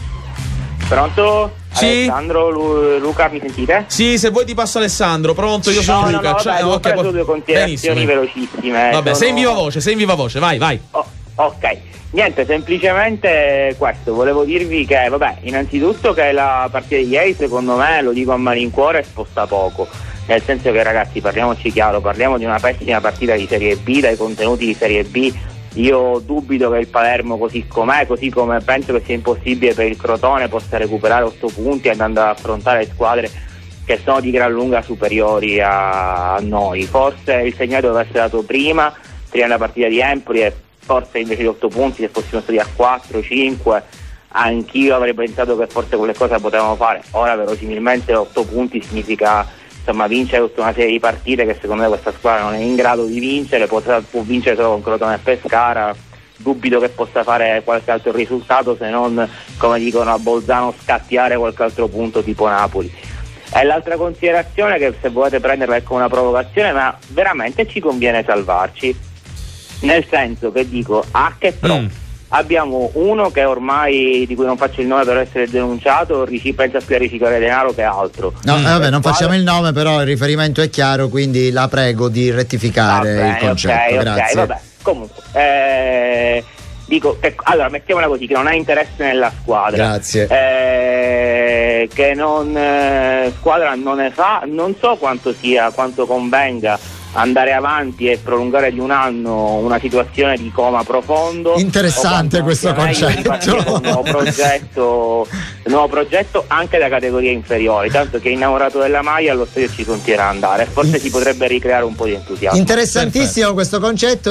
Speaker 10: Pronto?
Speaker 1: Sì?
Speaker 10: Alessandro, Luca, mi sentite?
Speaker 1: Sì, se vuoi ti passo Alessandro. Pronto, io sono Luca.
Speaker 10: Vabbè, ho preso due considerazioni velocissime.
Speaker 1: Vabbè, sei in viva voce, vai.
Speaker 10: Ok, niente, semplicemente questo, volevo dirvi che, vabbè, innanzitutto che la partita di ieri, secondo me, lo dico a malincuore, sposta poco, nel senso che, ragazzi, parliamoci chiaro, parliamo di una pessima partita di Serie B, dai contenuti di Serie B. Io dubito che il Palermo così com'è, così come penso che sia impossibile per il Crotone possa recuperare 8 punti andando ad affrontare squadre che sono di gran lunga superiori a noi. Forse il segnale doveva essere dato prima la partita di Empoli, e forse invece di 8 punti, se fossimo stati a 4, 5, anch'io avrei pensato che forse quelle cose potevamo fare. Ora verosimilmente 8 punti significa, insomma, vincere tutta una serie di partite che secondo me questa squadra non è in grado di vincere, può vincere solo con Crotone e Pescara. Dubito che possa fare qualche altro risultato, se non, come dicono a Bolzano, scattiare qualche altro punto tipo Napoli. E l'altra considerazione, che se volete prenderla come una provocazione, ma veramente ci conviene salvarci, nel senso che dico, a che pro? Abbiamo uno che ormai, di cui non faccio il nome per essere denunciato, pensa più a riciclare denaro che altro.
Speaker 2: No, vabbè, non facciamo il nome, però il riferimento è chiaro, quindi la prego di rettificare il concetto. Grazie.
Speaker 10: Vabbè. Comunque, dico che, allora, mettiamola così, che non ha interesse nella squadra.
Speaker 2: Grazie.
Speaker 10: Che squadra non ne fa, non so quanto convenga andare avanti e prolungare di un anno una situazione di coma profondo.
Speaker 2: Interessante questo concetto.
Speaker 10: Un nuovo progetto anche da categorie inferiori, tanto che innamorato della maglia allo stadio ci continuerà ad andare, forse si potrebbe ricreare un po' di entusiasmo.
Speaker 2: Interessantissimo questo concetto.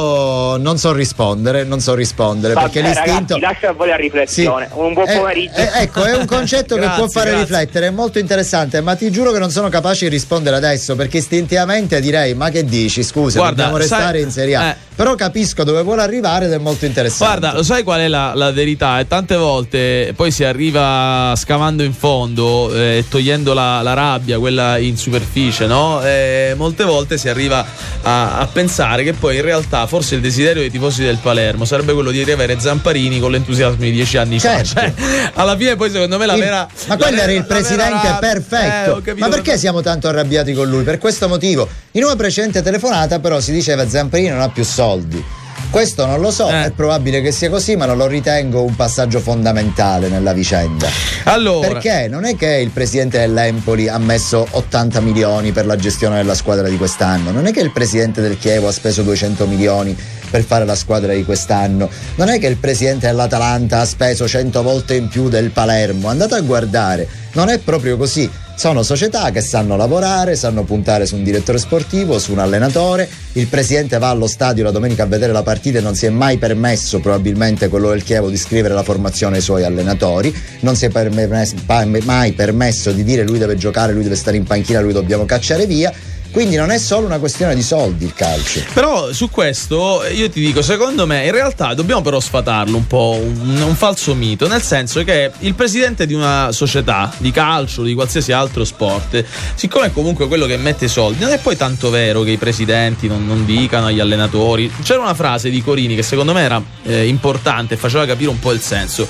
Speaker 2: Io non so rispondere perché l'istinto,
Speaker 10: ragazzi, lascio a voi la riflessione. Sì. Un buon pomeriggio.
Speaker 2: Ecco, è un concetto che può fare riflettere, è molto interessante, ma ti giuro che non sono capace di rispondere adesso, perché istintivamente direi: ma che dici, scusa, guarda, dobbiamo restare in Serie A. Però capisco dove vuole arrivare ed è molto interessante.
Speaker 1: Guarda, lo sai qual è la verità? E tante volte poi si arriva scavando in fondo, togliendo la rabbia, quella in superficie, no? Molte volte si arriva a pensare che poi in realtà forse il desiderio dei tifosi del Palermo sarebbe quello di riavere Zamparini con l'entusiasmo di 10 anni fa. Cioè, alla fine poi secondo me ma
Speaker 2: quello era il presidente perfetto. Ma perché siamo tanto arrabbiati con lui? Per questo motivo. In una precedente telefonata però si diceva: Zamparini non ha più soldi. Questo non lo so, è probabile che sia così, ma non lo ritengo un passaggio fondamentale nella vicenda.
Speaker 1: Allora,
Speaker 2: perché non è che il presidente dell'Empoli ha messo 80 milioni per la gestione della squadra di quest'anno, non è che il presidente del Chievo ha speso 200 milioni per fare la squadra di quest'anno, non è che il presidente dell'Atalanta ha speso 100 volte in più del Palermo. Andate a guardare, non è proprio così. Sono società che sanno lavorare, sanno puntare su un direttore sportivo, su un allenatore. Il presidente va allo stadio la domenica a vedere la partita e non si è mai permesso, probabilmente quello del Chievo, di scrivere la formazione ai suoi allenatori, non si è mai permesso di dire lui deve giocare, lui deve stare in panchina, lui dobbiamo cacciare via. Quindi non è solo una questione di soldi il calcio.
Speaker 1: Però su questo io ti dico, secondo me in realtà dobbiamo però sfatarlo un po', un falso mito, nel senso che il presidente di una società di calcio, di qualsiasi altro sport, siccome è comunque quello che mette i soldi, non è poi tanto vero che i presidenti non dicano agli allenatori. C'era una frase di Corini che secondo me era importante e faceva capire un po' il senso.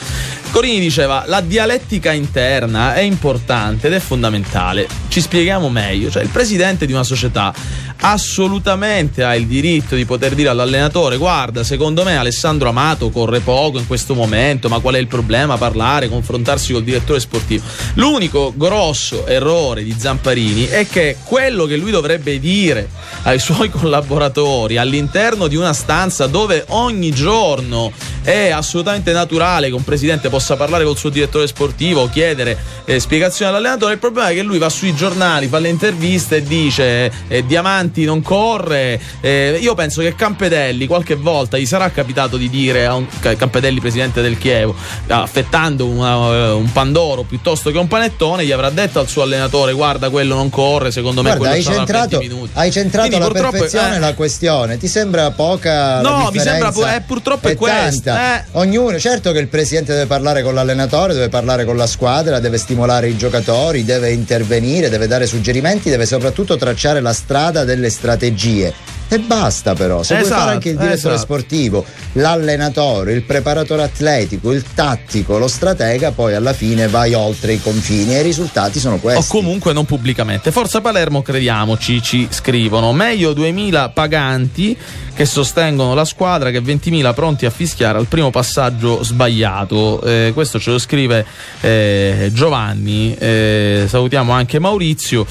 Speaker 1: Corini diceva: la dialettica interna è importante ed è fondamentale. Ci spieghiamo meglio. Cioè, il presidente di una società assolutamente ha il diritto di poter dire all'allenatore: guarda, secondo me Alessandro Amato corre poco in questo momento, ma qual è il problema? Parlare, confrontarsi col direttore sportivo. L'unico grosso errore di Zamparini è che quello che lui dovrebbe dire ai suoi collaboratori all'interno di una stanza dove ogni giorno è assolutamente naturale che un presidente possa parlare col suo direttore sportivo, chiedere spiegazioni all'allenatore, il problema è che lui va sui giornali, fa le interviste e dice Diamanti non corre. Io penso che Campedelli qualche volta gli sarà capitato di dire a Campedelli, presidente del Chievo, affettando un pandoro piuttosto che un panettone, gli avrà detto al suo allenatore: guarda, quello non corre, secondo me quello sta 20 minuti.
Speaker 2: Hai centrato
Speaker 1: quindi,
Speaker 2: alla perfezione la questione. Ti sembra poca? No,
Speaker 1: mi sembra purtroppo è questa.
Speaker 2: Ognuno, certo che il presidente deve parlare con l'allenatore, deve parlare con la squadra, deve stimolare i giocatori, deve intervenire, deve dare suggerimenti, deve soprattutto tracciare la strada delle strategie. E basta, però, se vuoi fare anche il direttore sportivo, l'allenatore, il preparatore atletico, il tattico, lo stratega, poi alla fine vai oltre i confini e i risultati sono questi.
Speaker 1: O comunque non pubblicamente. Forza Palermo, crediamoci, ci scrivono: meglio 2000 paganti che sostengono la squadra che 20.000 pronti a fischiare al primo passaggio sbagliato. Questo ce lo scrive Giovanni. Salutiamo anche Maurizio.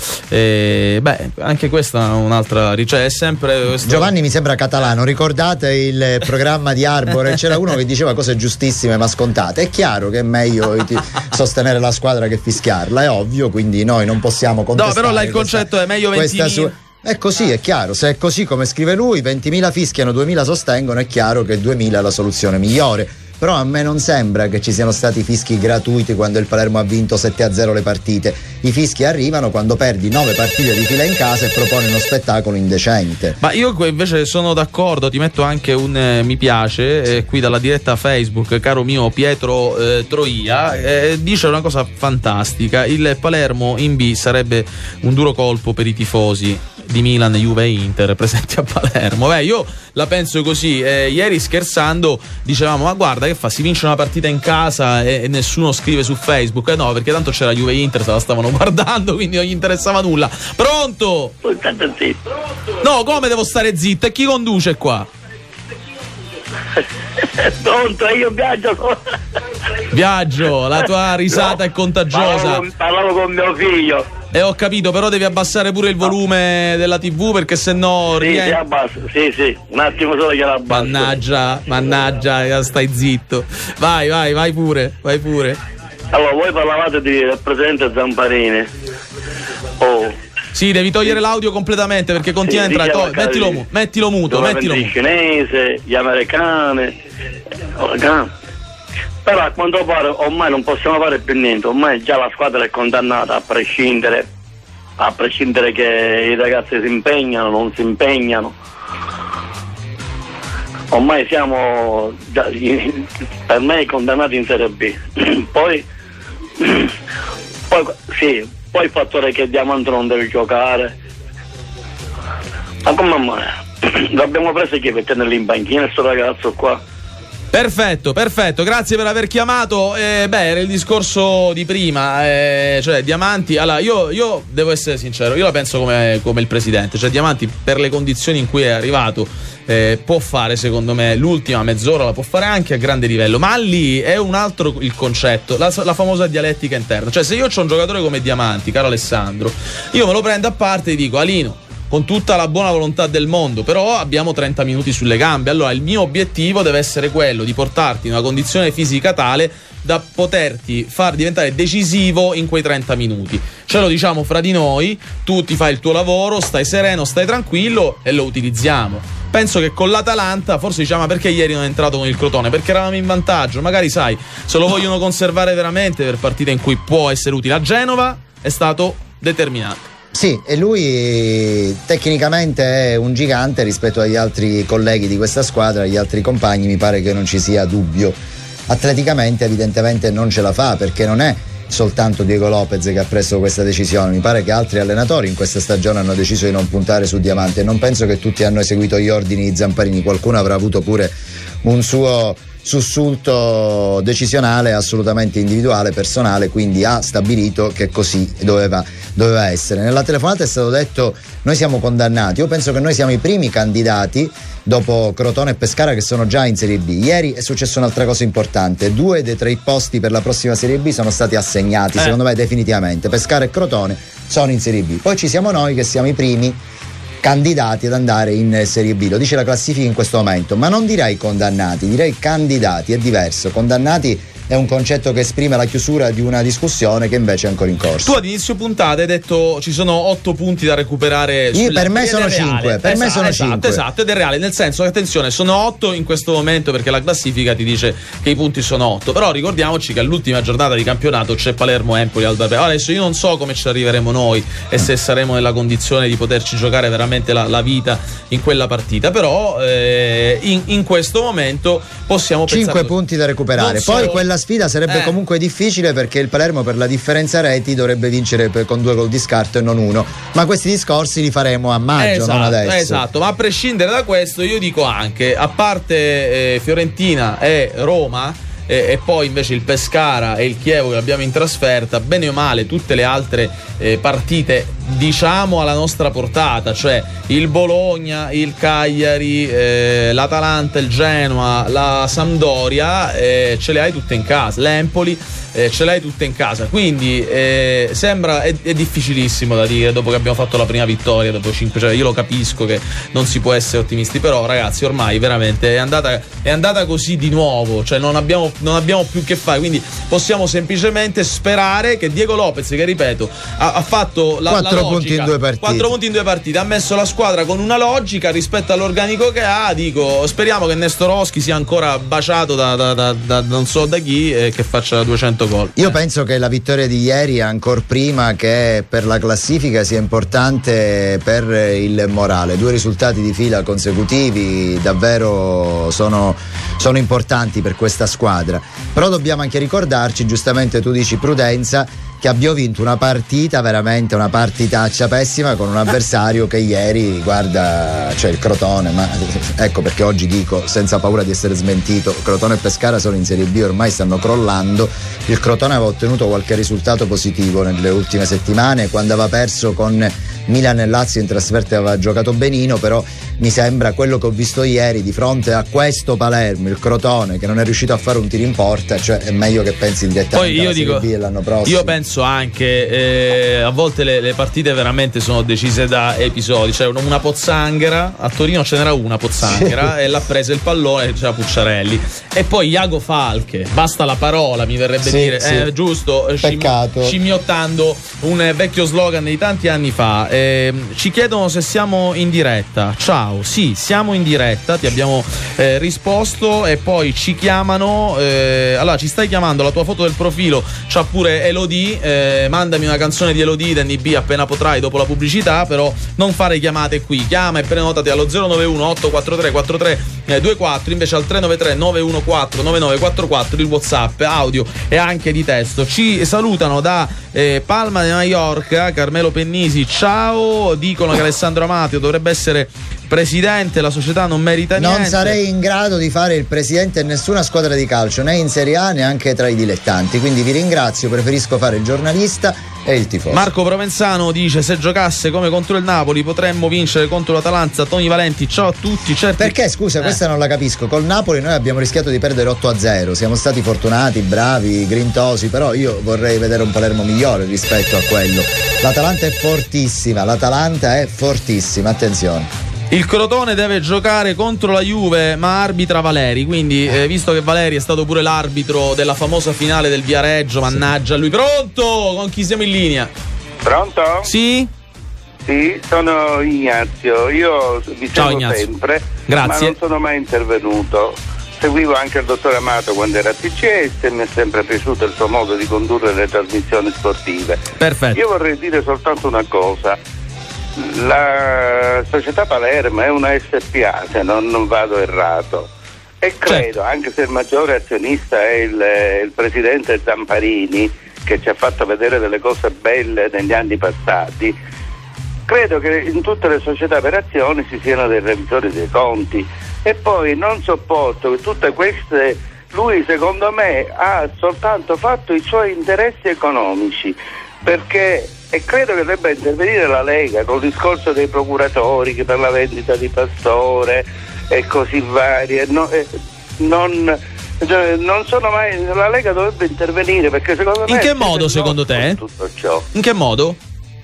Speaker 1: Anche questa è un'altra ricerca. È sempre
Speaker 2: Giovanni mi sembra catalano. Ricordate il programma di Arbore? C'era uno che diceva cose giustissime ma scontate. È chiaro che è meglio sostenere la squadra che fischiarla, è ovvio, quindi noi non possiamo contestare.
Speaker 1: No, però là il concetto è meglio 20.000.
Speaker 2: È così, è chiaro. Se è così come scrive lui, 20.000 fischiano, 2.000 sostengono, è chiaro che 2.000 è la soluzione migliore. Però a me non sembra che ci siano stati fischi gratuiti quando il Palermo ha vinto 7-0 le partite. I fischi arrivano quando perdi 9 partite di fila in casa e proponi uno spettacolo indecente.
Speaker 1: Ma io invece sono d'accordo, ti metto anche un mi piace qui dalla diretta Facebook, caro mio Pietro Troia, dice una cosa fantastica: il Palermo in B sarebbe un duro colpo per i tifosi di Milan, Juve e Inter presenti a Palermo. Io la penso così. Ieri scherzando dicevamo: ma guarda che fa, si vince una partita in casa e nessuno scrive su Facebook. No, perché tanto c'era Juve e Inter, se la stavano guardando, quindi non gli interessava nulla. Pronto? No, come devo stare zitto? E chi conduce qua?
Speaker 5: Pronto, io viaggio.
Speaker 1: Viaggio, la tua risata è contagiosa.
Speaker 5: Parlavo con mio figlio.
Speaker 1: Ho capito, però devi abbassare pure il volume della TV, perché sennò
Speaker 5: sì, abbasso. Sì, un attimo solo che la abbasso.
Speaker 1: Mannaggia, stai zitto. Vai pure.
Speaker 5: Allora, voi parlavate del presidente Zamparini.
Speaker 1: Sì, devi togliere l'audio completamente perché continua a entrare. Mettilo muto.
Speaker 5: I cinesi, gli americani. Però a quanto pare ormai non possiamo fare più niente, ormai già la squadra è condannata, a prescindere che i ragazzi si impegnano, non si impegnano. Ormai siamo già, per me condannati in Serie B. Poi il fattore che Diamante non deve giocare. Ma come mai? L'abbiamo preso chi per tenerlo in panchina questo ragazzo qua?
Speaker 1: Perfetto, grazie per aver chiamato. Era il discorso di prima, cioè Diamanti. Allora, io devo essere sincero, io la penso come il presidente, cioè Diamanti, per le condizioni in cui è arrivato, può fare, secondo me, l'ultima mezz'ora la può fare anche a grande livello, ma lì è un altro il concetto, la famosa dialettica interna. Cioè, se io c'ho un giocatore come Diamanti, caro Alessandro, io me lo prendo a parte e dico: Alino, con tutta la buona volontà del mondo, però abbiamo 30 minuti sulle gambe. Allora il mio obiettivo deve essere quello di portarti in una condizione fisica tale da poterti far diventare decisivo in quei 30 minuti. Ce lo diciamo fra di noi, tu ti fai il tuo lavoro, stai sereno, stai tranquillo e lo utilizziamo. Penso che con l'Atalanta forse diciamo: ma perché ieri non è entrato con il Crotone? Perché eravamo in vantaggio, magari sai, se lo vogliono conservare veramente per partite in cui può essere utile. A Genova è stato determinante.
Speaker 2: Sì, e lui tecnicamente è un gigante rispetto agli altri colleghi di questa squadra, agli altri compagni, mi pare che non ci sia dubbio. Atleticamente evidentemente non ce la fa, perché non è soltanto Diego Lopez che ha preso questa decisione, mi pare che altri allenatori in questa stagione hanno deciso di non puntare su Diamante. Non penso che tutti hanno eseguito gli ordini di Zamparini, qualcuno avrà avuto pure un suo sussulto decisionale assolutamente individuale, personale, quindi ha stabilito che così doveva essere. Nella telefonata è stato detto: noi siamo condannati. Io penso che noi siamo i primi candidati dopo Crotone e Pescara, che sono già in Serie B. Ieri è successa un'altra cosa importante: 2 dei 3 posti per la prossima Serie B sono stati assegnati, secondo me definitivamente. Pescara e Crotone sono in Serie B. Poi ci siamo noi che siamo i primi candidati ad andare in Serie B, lo dice la classifica in questo momento, ma non direi condannati, direi candidati, è diverso. Condannati è un concetto che esprime la chiusura di una discussione che invece è ancora in corso.
Speaker 1: Tu ad inizio puntata hai detto ci sono 8 punti da recuperare.
Speaker 2: Per me sono 5. Per me sono 5.
Speaker 1: Esatto, ed è reale, nel senso che attenzione, sono 8 in questo momento perché la classifica ti dice che i punti sono 8. Però ricordiamoci che all'ultima giornata di campionato c'è Palermo-Empoli al Barbera. Adesso io non so come ci arriveremo noi e se saremo nella condizione di poterci giocare veramente la vita in quella partita. Però in questo momento possiamo
Speaker 2: 5 punti da recuperare. Poi quella sfida sarebbe comunque difficile perché il Palermo per la differenza reti dovrebbe vincere con 2 gol di scarto e non 1, ma questi discorsi li faremo a maggio, non adesso.
Speaker 1: Esatto, ma a prescindere da questo io dico anche, a parte Fiorentina e Roma e poi invece il Pescara e il Chievo che abbiamo in trasferta, bene o male tutte le altre partite diciamo alla nostra portata, cioè il Bologna, il Cagliari, l'Atalanta, il Genoa, la Sampdoria, ce le hai tutte in casa, l'Empoli ce l'hai tutte in casa, quindi sembra è difficilissimo da dire dopo che abbiamo fatto la prima vittoria dopo 5, cioè io lo capisco che non si può essere ottimisti, però ragazzi ormai veramente è andata così di nuovo, cioè non abbiamo più che fare, quindi possiamo semplicemente sperare che Diego Lopez, che ripeto ha fatto la
Speaker 2: 4 punti in 2 partite,
Speaker 1: 4 punti in 2 partite, ha messo la squadra con una logica rispetto all'organico che ha, dico speriamo che Nestorowski sia ancora baciato da non so da chi e che faccia 200 gol.
Speaker 2: Io penso che la vittoria di ieri, ancor prima che per la classifica, sia importante per il morale. 2 risultati di fila consecutivi davvero sono importanti per questa squadra, però dobbiamo anche ricordarci, giustamente tu dici prudenza, che abbiamo vinto una partita, veramente una partitaccia pessima, con un avversario che ieri, guarda, cioè il Crotone, ma ecco perché oggi dico senza paura di essere smentito, Crotone e Pescara sono in Serie B, ormai stanno crollando. Il Crotone aveva ottenuto qualche risultato positivo nelle ultime settimane, quando aveva perso con Milan e Lazio in trasferta aveva giocato benino, però mi sembra, quello che ho visto ieri di fronte a questo Palermo, il Crotone che non è riuscito a fare un tiro in porta, cioè è meglio che pensi direttamente alla Serie B l'anno prossimo.
Speaker 1: Io penso anche a volte le partite veramente sono decise da episodi, cioè una pozzanghera, a Torino ce n'era una pozzanghera, sì, e l'ha presa il pallone, c'era Pucciarelli, e poi Iago Falche, basta la parola mi verrebbe dire, sì. Giusto,
Speaker 2: peccato,
Speaker 1: scimmiottando un vecchio slogan di tanti anni fa. Ci chiedono se siamo in diretta. Ciao, sì, siamo in diretta, ti abbiamo risposto, e poi ci chiamano, allora ci stai chiamando, la tua foto del profilo c'ha pure Elodie, mandami una canzone di Elodie da NB appena potrai dopo la pubblicità, però non fare chiamate qui, chiama e prenotati allo 091 843 4324, invece al 393 914 9944 il WhatsApp audio e anche di testo. Ci salutano da Palma de Mallorca, Carmelo Pennisi, ciao, dicono che Alessandro Amateo dovrebbe essere presidente, la società non merita niente.
Speaker 2: Non sarei in grado di fare il presidente in nessuna squadra di calcio, né in Serie A neanche tra i dilettanti, quindi vi ringrazio, preferisco fare il giornalista e il tifoso.
Speaker 1: Marco Provenzano dice: se giocasse come contro il Napoli potremmo vincere contro l'Atalanza. Tony Valenti, ciao a tutti.
Speaker 2: Perché scusa, questa non la capisco, col Napoli noi abbiamo rischiato di perdere 8-0, siamo stati fortunati, bravi, grintosi, però io vorrei vedere un Palermo migliore rispetto a quello. L'Atalanta è fortissima, attenzione.
Speaker 1: Il Crotone deve giocare contro la Juve, ma arbitra Valeri, quindi visto che Valeri è stato pure l'arbitro della famosa finale del Viareggio, mannaggia lui. Pronto? Con chi siamo in linea?
Speaker 11: Pronto?
Speaker 1: Sì?
Speaker 11: Sì, sono Ignazio, io vi seguo sempre.
Speaker 1: Grazie.
Speaker 11: Ma non sono mai intervenuto. Seguivo anche il dottor Amato quando era TCS e mi è sempre piaciuto il suo modo di condurre le trasmissioni sportive.
Speaker 1: Perfetto.
Speaker 11: Io vorrei dire soltanto una cosa: la società Palermo è una SPA, se non vado errato, e credo, anche se il maggiore azionista è il presidente Zamparini, che ci ha fatto vedere delle cose belle negli anni passati, credo che in tutte le società per azioni ci siano dei revisori dei conti. E poi non sopporto che tutte queste, lui secondo me ha soltanto fatto i suoi interessi economici, perché, e credo che debba intervenire la Lega col discorso dei procuratori che per la vendita di Pastore e così varie, non sono mai, la Lega dovrebbe intervenire, perché secondo me...
Speaker 1: In che modo secondo te?
Speaker 11: Tutto ciò.
Speaker 1: In che modo?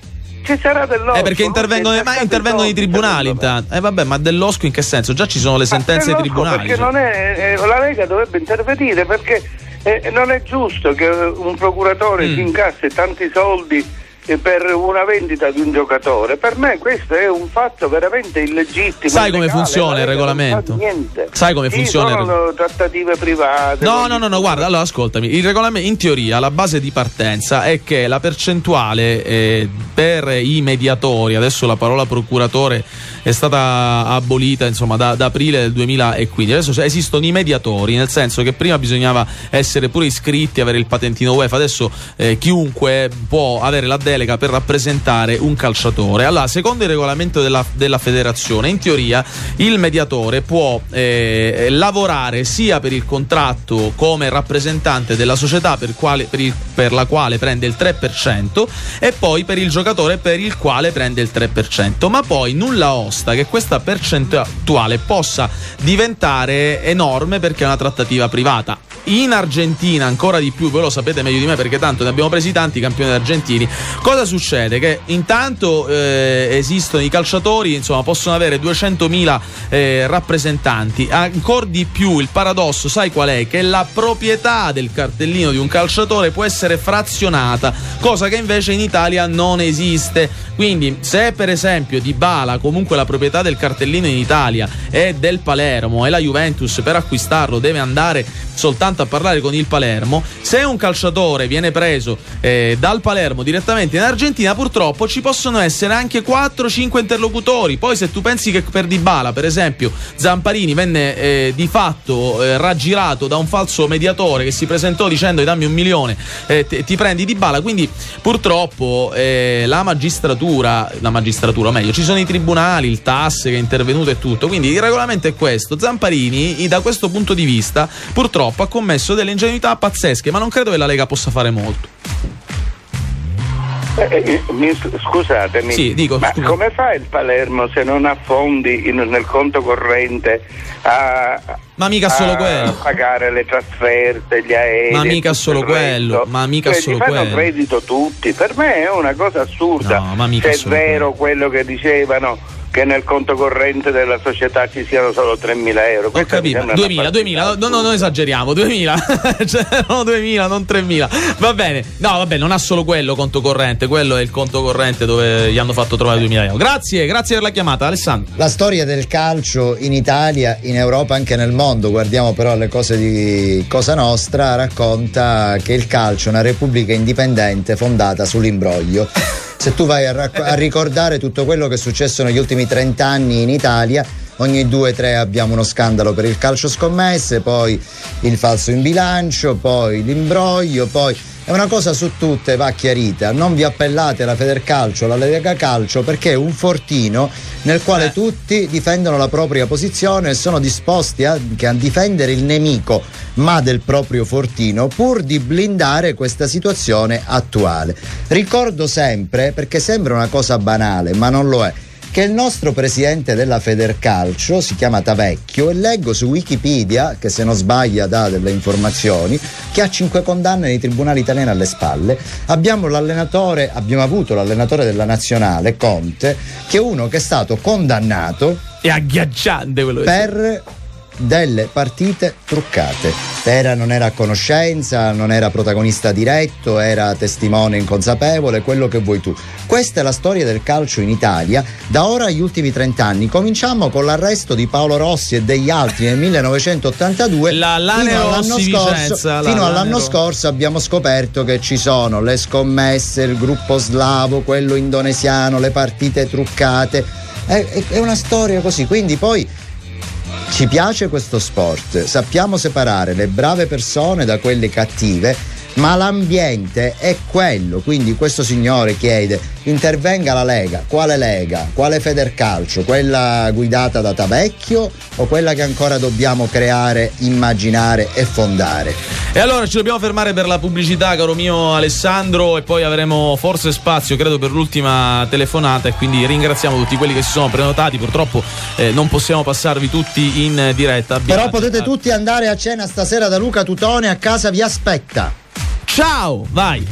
Speaker 11: Ci sarà dell'osco.
Speaker 1: Perché intervengono i tribunali intanto. Vabbè, ma dell'osco in che senso? Già ci sono le sentenze dei tribunali.
Speaker 11: Perché non è, la Lega dovrebbe intervenire, perché non è giusto che un procuratore si incassi tanti soldi per una vendita di un giocatore. Per me questo è un fatto veramente illegittimo.
Speaker 1: Sai come funziona il regolamento? Sai come funziona?
Speaker 11: Sono trattative private.
Speaker 1: No, guarda, allora ascoltami. Il regolamento, in teoria, la base di partenza è che la percentuale per i mediatori, adesso la parola procuratore è stata abolita, insomma, da aprile del 2015. Adesso esistono i mediatori, nel senso che prima bisognava essere pure iscritti, avere il patentino UEFA. Adesso chiunque può avere la delega per rappresentare un calciatore. Allora, secondo il regolamento della federazione, in teoria il mediatore può lavorare sia per il contratto come rappresentante della società per la quale prende il 3% e poi per il giocatore per il quale prende il 3%, ma poi nulla osta che questa percentuale possa diventare enorme perché è una trattativa privata. In Argentina ancora di più, voi lo sapete meglio di me perché tanto ne abbiamo presi tanti campioni argentini. Cosa succede? Che intanto esistono i calciatori, insomma, possono avere 200.000 rappresentanti. Ancora di più il paradosso, sai qual è? Che la proprietà del cartellino di un calciatore può essere frazionata, cosa che invece in Italia non esiste. Quindi se per esempio Dybala, comunque la proprietà del cartellino in Italia è del Palermo e la Juventus per acquistarlo deve andare soltanto a parlare con il Palermo, se un calciatore viene preso dal Palermo direttamente in Argentina, purtroppo ci possono essere anche 4-5 interlocutori. Poi se tu pensi che per Dybala, per esempio, Zamparini venne di fatto raggirato da un falso mediatore che si presentò dicendo dammi 1 milione, ti prendi Dybala. Quindi purtroppo la magistratura, o meglio, ci sono i tribunali, il TAS che è intervenuto e tutto. Quindi il regolamento è questo. Zamparini da questo punto di vista purtroppo ha commesso delle ingenuità pazzesche, ma non credo che la Lega possa fare molto.
Speaker 11: Scusatemi,
Speaker 1: sì, dico,
Speaker 11: ma come fa il Palermo se non ha fondi nel conto corrente
Speaker 1: ma mica solo quello,
Speaker 11: pagare le trasferte, gli aerei,
Speaker 1: ma mica solo quello, ma mica solo quello,
Speaker 11: fanno credito tutti. Per me è una cosa assurda.
Speaker 1: No, ma mica
Speaker 11: se è vero quello che dicevano che nel conto corrente della società ci siano solo 3.000 euro.
Speaker 1: Ho capito, 2.000, non esageriamo, 2.000, cioè, no, 2.000, non 3.000. Va bene, no, vabbè, non ha solo quello conto corrente, quello è il conto corrente dove gli hanno fatto trovare 2.000 euro. Grazie per la chiamata, Alessandro.
Speaker 2: La storia del calcio in Italia, in Europa, anche nel mondo, guardiamo però alle cose di Cosa Nostra, racconta che il calcio è una repubblica indipendente fondata sull'imbroglio. Se tu vai a ricordare tutto quello che è successo negli ultimi 30 anni in Italia, ogni 2-3 abbiamo uno scandalo per il calcio scommesse, poi il falso in bilancio, poi l'imbroglio, poi è una cosa su tutte, va chiarita. Non vi appellate alla Federcalcio, alla Lega Calcio, perché è un fortino nel quale tutti difendono la propria posizione e sono disposti anche a difendere il nemico, ma del proprio fortino, pur di blindare questa situazione attuale. Ricordo sempre, perché sembra una cosa banale, ma non lo è, che il nostro presidente della Federcalcio si chiama Tavecchio e leggo su Wikipedia, che se non sbaglia dà delle informazioni, che ha 5 condanne nei tribunali italiani alle spalle. Abbiamo avuto l'allenatore della nazionale, Conte, che è uno che è stato condannato
Speaker 1: è agghiacciante quello
Speaker 2: per delle partite truccate. Non era a conoscenza, non era protagonista diretto, era testimone inconsapevole, quello che vuoi tu. Questa è la storia del calcio in Italia da ora agli ultimi 30 anni. Cominciamo con l'arresto di Paolo Rossi e degli altri nel 1982. Fino all'anno scorso abbiamo scoperto che ci sono le scommesse, il gruppo slavo, quello indonesiano, le partite truccate. È una storia così, quindi poi ci piace questo sport, sappiamo separare le brave persone da quelle cattive, ma l'ambiente è quello, quindi questo signore chiede: intervenga la Lega. Quale Lega? Quale Federcalcio? Quella guidata da Tavecchio o quella che ancora dobbiamo creare, immaginare e fondare?
Speaker 1: E allora ci dobbiamo fermare per la pubblicità, caro mio Alessandro, e poi avremo forse spazio, credo, per l'ultima telefonata, e quindi ringraziamo tutti quelli che si sono prenotati. Purtroppo non possiamo passarvi tutti in diretta.
Speaker 2: Però potete tutti andare a cena stasera da Luca Tutone, a casa vi aspetta.
Speaker 1: Ciao, vai.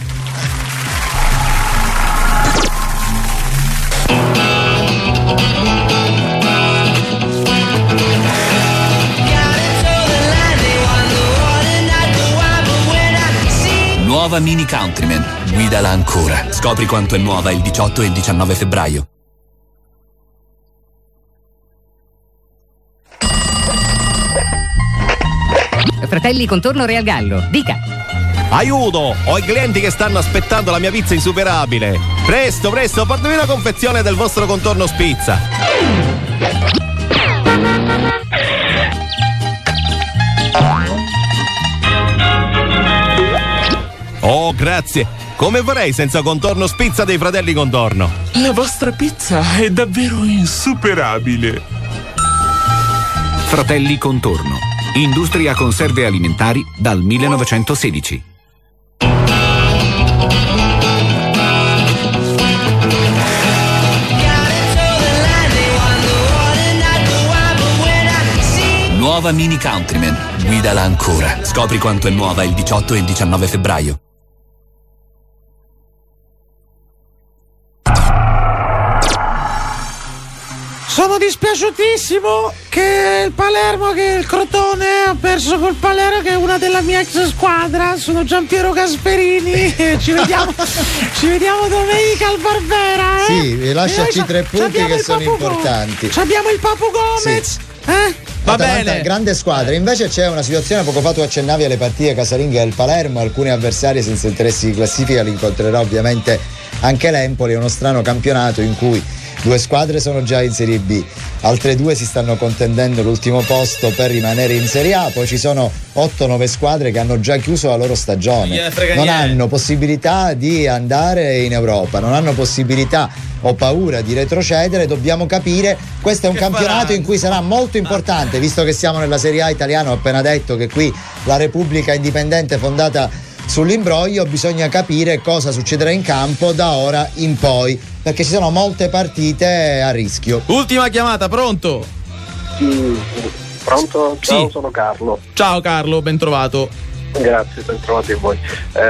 Speaker 7: Nuova Mini Countryman, guidala ancora. Scopri quanto è nuova il 18 e il 19 febbraio.
Speaker 12: Fratelli Contorno Real Gallo, dica.
Speaker 13: Aiuto! Ho i clienti che stanno aspettando la mia pizza insuperabile. Presto, portami una confezione del vostro contorno spizza. Oh, grazie. Come vorrei senza contorno spizza dei fratelli Contorno?
Speaker 14: La vostra pizza è davvero insuperabile.
Speaker 15: Fratelli Contorno. Industria conserve alimentari dal 1916.
Speaker 7: Nuova Mini Countryman, guidala ancora. Scopri quanto è nuova il 18 e il 19 febbraio.
Speaker 16: Sono dispiaciutissimo che il Palermo, che il Crotone ha perso col Palermo, che è una della mia ex squadra. Sono Giampiero Gasperini. Ci vediamo domenica al Barbera.
Speaker 2: Sì, lasciaci 3 punti che sono importanti.
Speaker 16: Abbiamo il Papu Gomez.
Speaker 2: Sì. Va bene, grande squadra. Invece c'è una situazione, poco fa tu accennavi alle partite casalinghe del Palermo, alcuni avversari senza interessi di classifica li incontrerà ovviamente anche l'Empoli. È uno strano campionato in cui 2 squadre sono già in Serie B, altre 2 si stanno contendendo l'ultimo posto per rimanere in Serie A, poi ci sono 8-9 squadre che hanno già chiuso la loro stagione, non hanno possibilità di andare in Europa, non hanno possibilità o paura di retrocedere. Dobbiamo capire, questo è un campionato in cui sarà molto importante, visto che siamo nella Serie A italiana. Ho appena detto che qui la Repubblica Indipendente fondata sull'imbroglio, bisogna capire cosa succederà in campo da ora in poi, perché ci sono molte partite a rischio.
Speaker 1: Ultima chiamata, pronto?
Speaker 6: Sì, pronto? Ciao,
Speaker 1: sì.
Speaker 6: Sono Carlo.
Speaker 1: Ciao Carlo, ben trovato.
Speaker 6: Grazie, ben trovati a voi.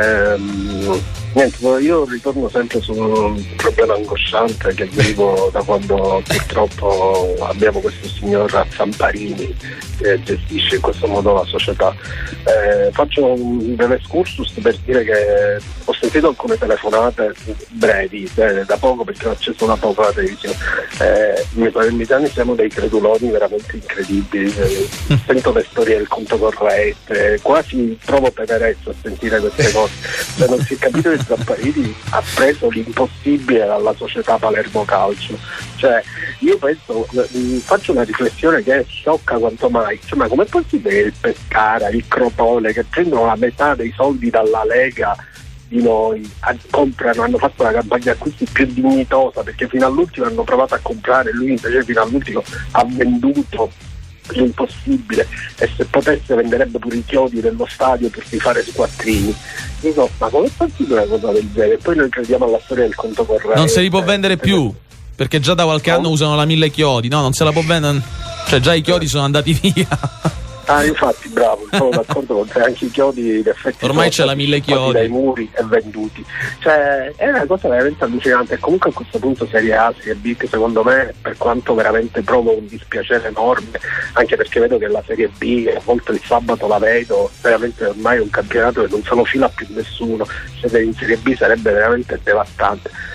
Speaker 6: Niente, io ritorno sempre su un problema angosciante che vivo da quando purtroppo abbiamo questo signor Zamparini che gestisce in questo modo la società. Faccio un breve excursus per dire che ho sentito alcune telefonate brevi, da poco, perché ho acceso da poco la televisione. Noi palermitani siamo dei creduloni veramente incredibili. Sento le storie del conto corrente, quasi provo tenerezza a sentire queste cose. Cioè, non si è capito che Zamparini ha preso l'impossibile dalla società Palermo Calcio. Cioè, io penso, faccio una riflessione che è sciocca quanto mai. Cioè, ma com'è possibile il Pescara, il Crotone, che prendono la metà dei soldi dalla Lega di noi, comprano, hanno fatto la campagna acquisti più dignitosa, perché fino all'ultimo hanno provato a comprare, lui invece fino all'ultimo ha venduto l'impossibile, e se potesse venderebbe pure i chiodi dello stadio per rifare squattrini. Dico, ma come è possibile una cosa del genere? Poi noi crediamo alla storia del conto corrente.
Speaker 1: Non se li può vendere più, perché già da qualche anno usano la 1000 chiodi. No, non se la può vendere, cioè già i chiodi sono andati via.
Speaker 6: Infatti, bravo, sono d'accordo con te, anche i chiodi in effetti
Speaker 1: ormai c'è la 1000 chiodi
Speaker 6: dai muri e venduti. Cioè, è una cosa veramente allucinante. E comunque a questo punto Serie A, Serie B, che secondo me, per quanto veramente provo un dispiacere enorme, anche perché vedo che la Serie B, a volte il sabato la vedo, veramente ormai è un campionato che non se lo fila più nessuno. Se in Serie B sarebbe veramente devastante.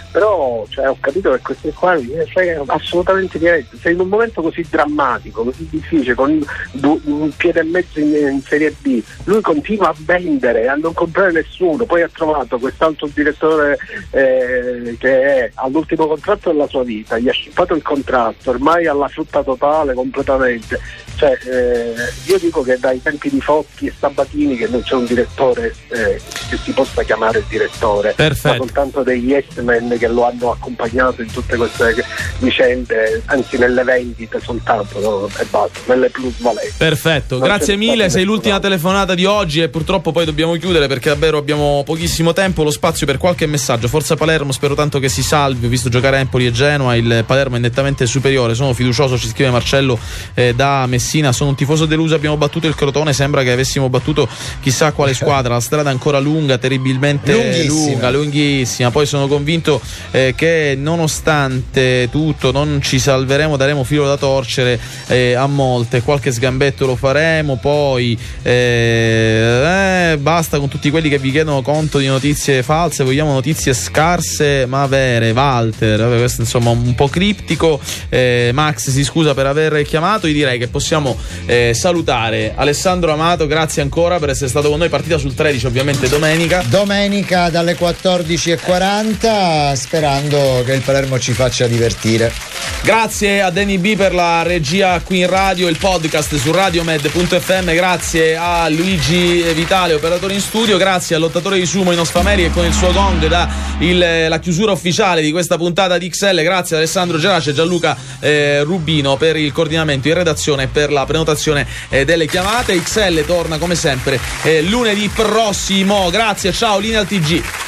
Speaker 6: però cioè, ho capito che queste qua assolutamente niente. Sei in un momento così drammatico, così difficile, con un piede e mezzo in Serie B, lui continua a vendere, a non comprare nessuno, poi ha trovato quest'altro direttore che è all'ultimo contratto della sua vita, gli ha scippato il contratto, ormai alla frutta totale completamente. Cioè, io dico che dai tempi di Fotti e Sabatini che non c'è un direttore che si possa chiamare direttore, ma soltanto degli yes men che lo hanno accompagnato in tutte queste vicende, anzi nelle vendite soltanto, no? E basta, nelle plusvalenze.
Speaker 1: Perfetto, grazie mille, sei l'ultima telefonata di oggi e purtroppo poi dobbiamo chiudere perché davvero abbiamo pochissimo tempo, lo spazio per qualche messaggio. Forza Palermo, spero tanto che si salvi, ho visto giocare Empoli e Genoa, il Palermo è nettamente superiore, sono fiducioso, ci scrive Marcello da Messina. Sono un tifoso deluso, abbiamo battuto il Crotone, sembra che avessimo battuto chissà quale squadra, la strada è ancora lunga, terribilmente lunghissima. Poi sono convinto che nonostante tutto non ci salveremo, daremo filo da torcere a molte, qualche sgambetto lo faremo, poi basta con tutti quelli che vi chiedono conto di notizie false, vogliamo notizie scarse ma vere. Walter, questo insomma un po' criptico. Max si scusa per aver chiamato, io direi che possiamo salutare Alessandro Amato, grazie ancora per essere stato con noi. Partita sul 13 ovviamente domenica
Speaker 2: dalle 14:40, sperando che il Palermo ci faccia divertire.
Speaker 1: Grazie a Danny B per la regia qui in radio, il podcast su radiomed.fm, grazie a Luigi Vitale, operatore in studio, grazie al lottatore di sumo Inos Fameli che con il suo gong dà la chiusura ufficiale di questa puntata di XL, grazie ad Alessandro Gerace e Gianluca Rubino per il coordinamento in redazione e per la prenotazione delle chiamate. XL torna come sempre lunedì prossimo, grazie, ciao, linea al TG.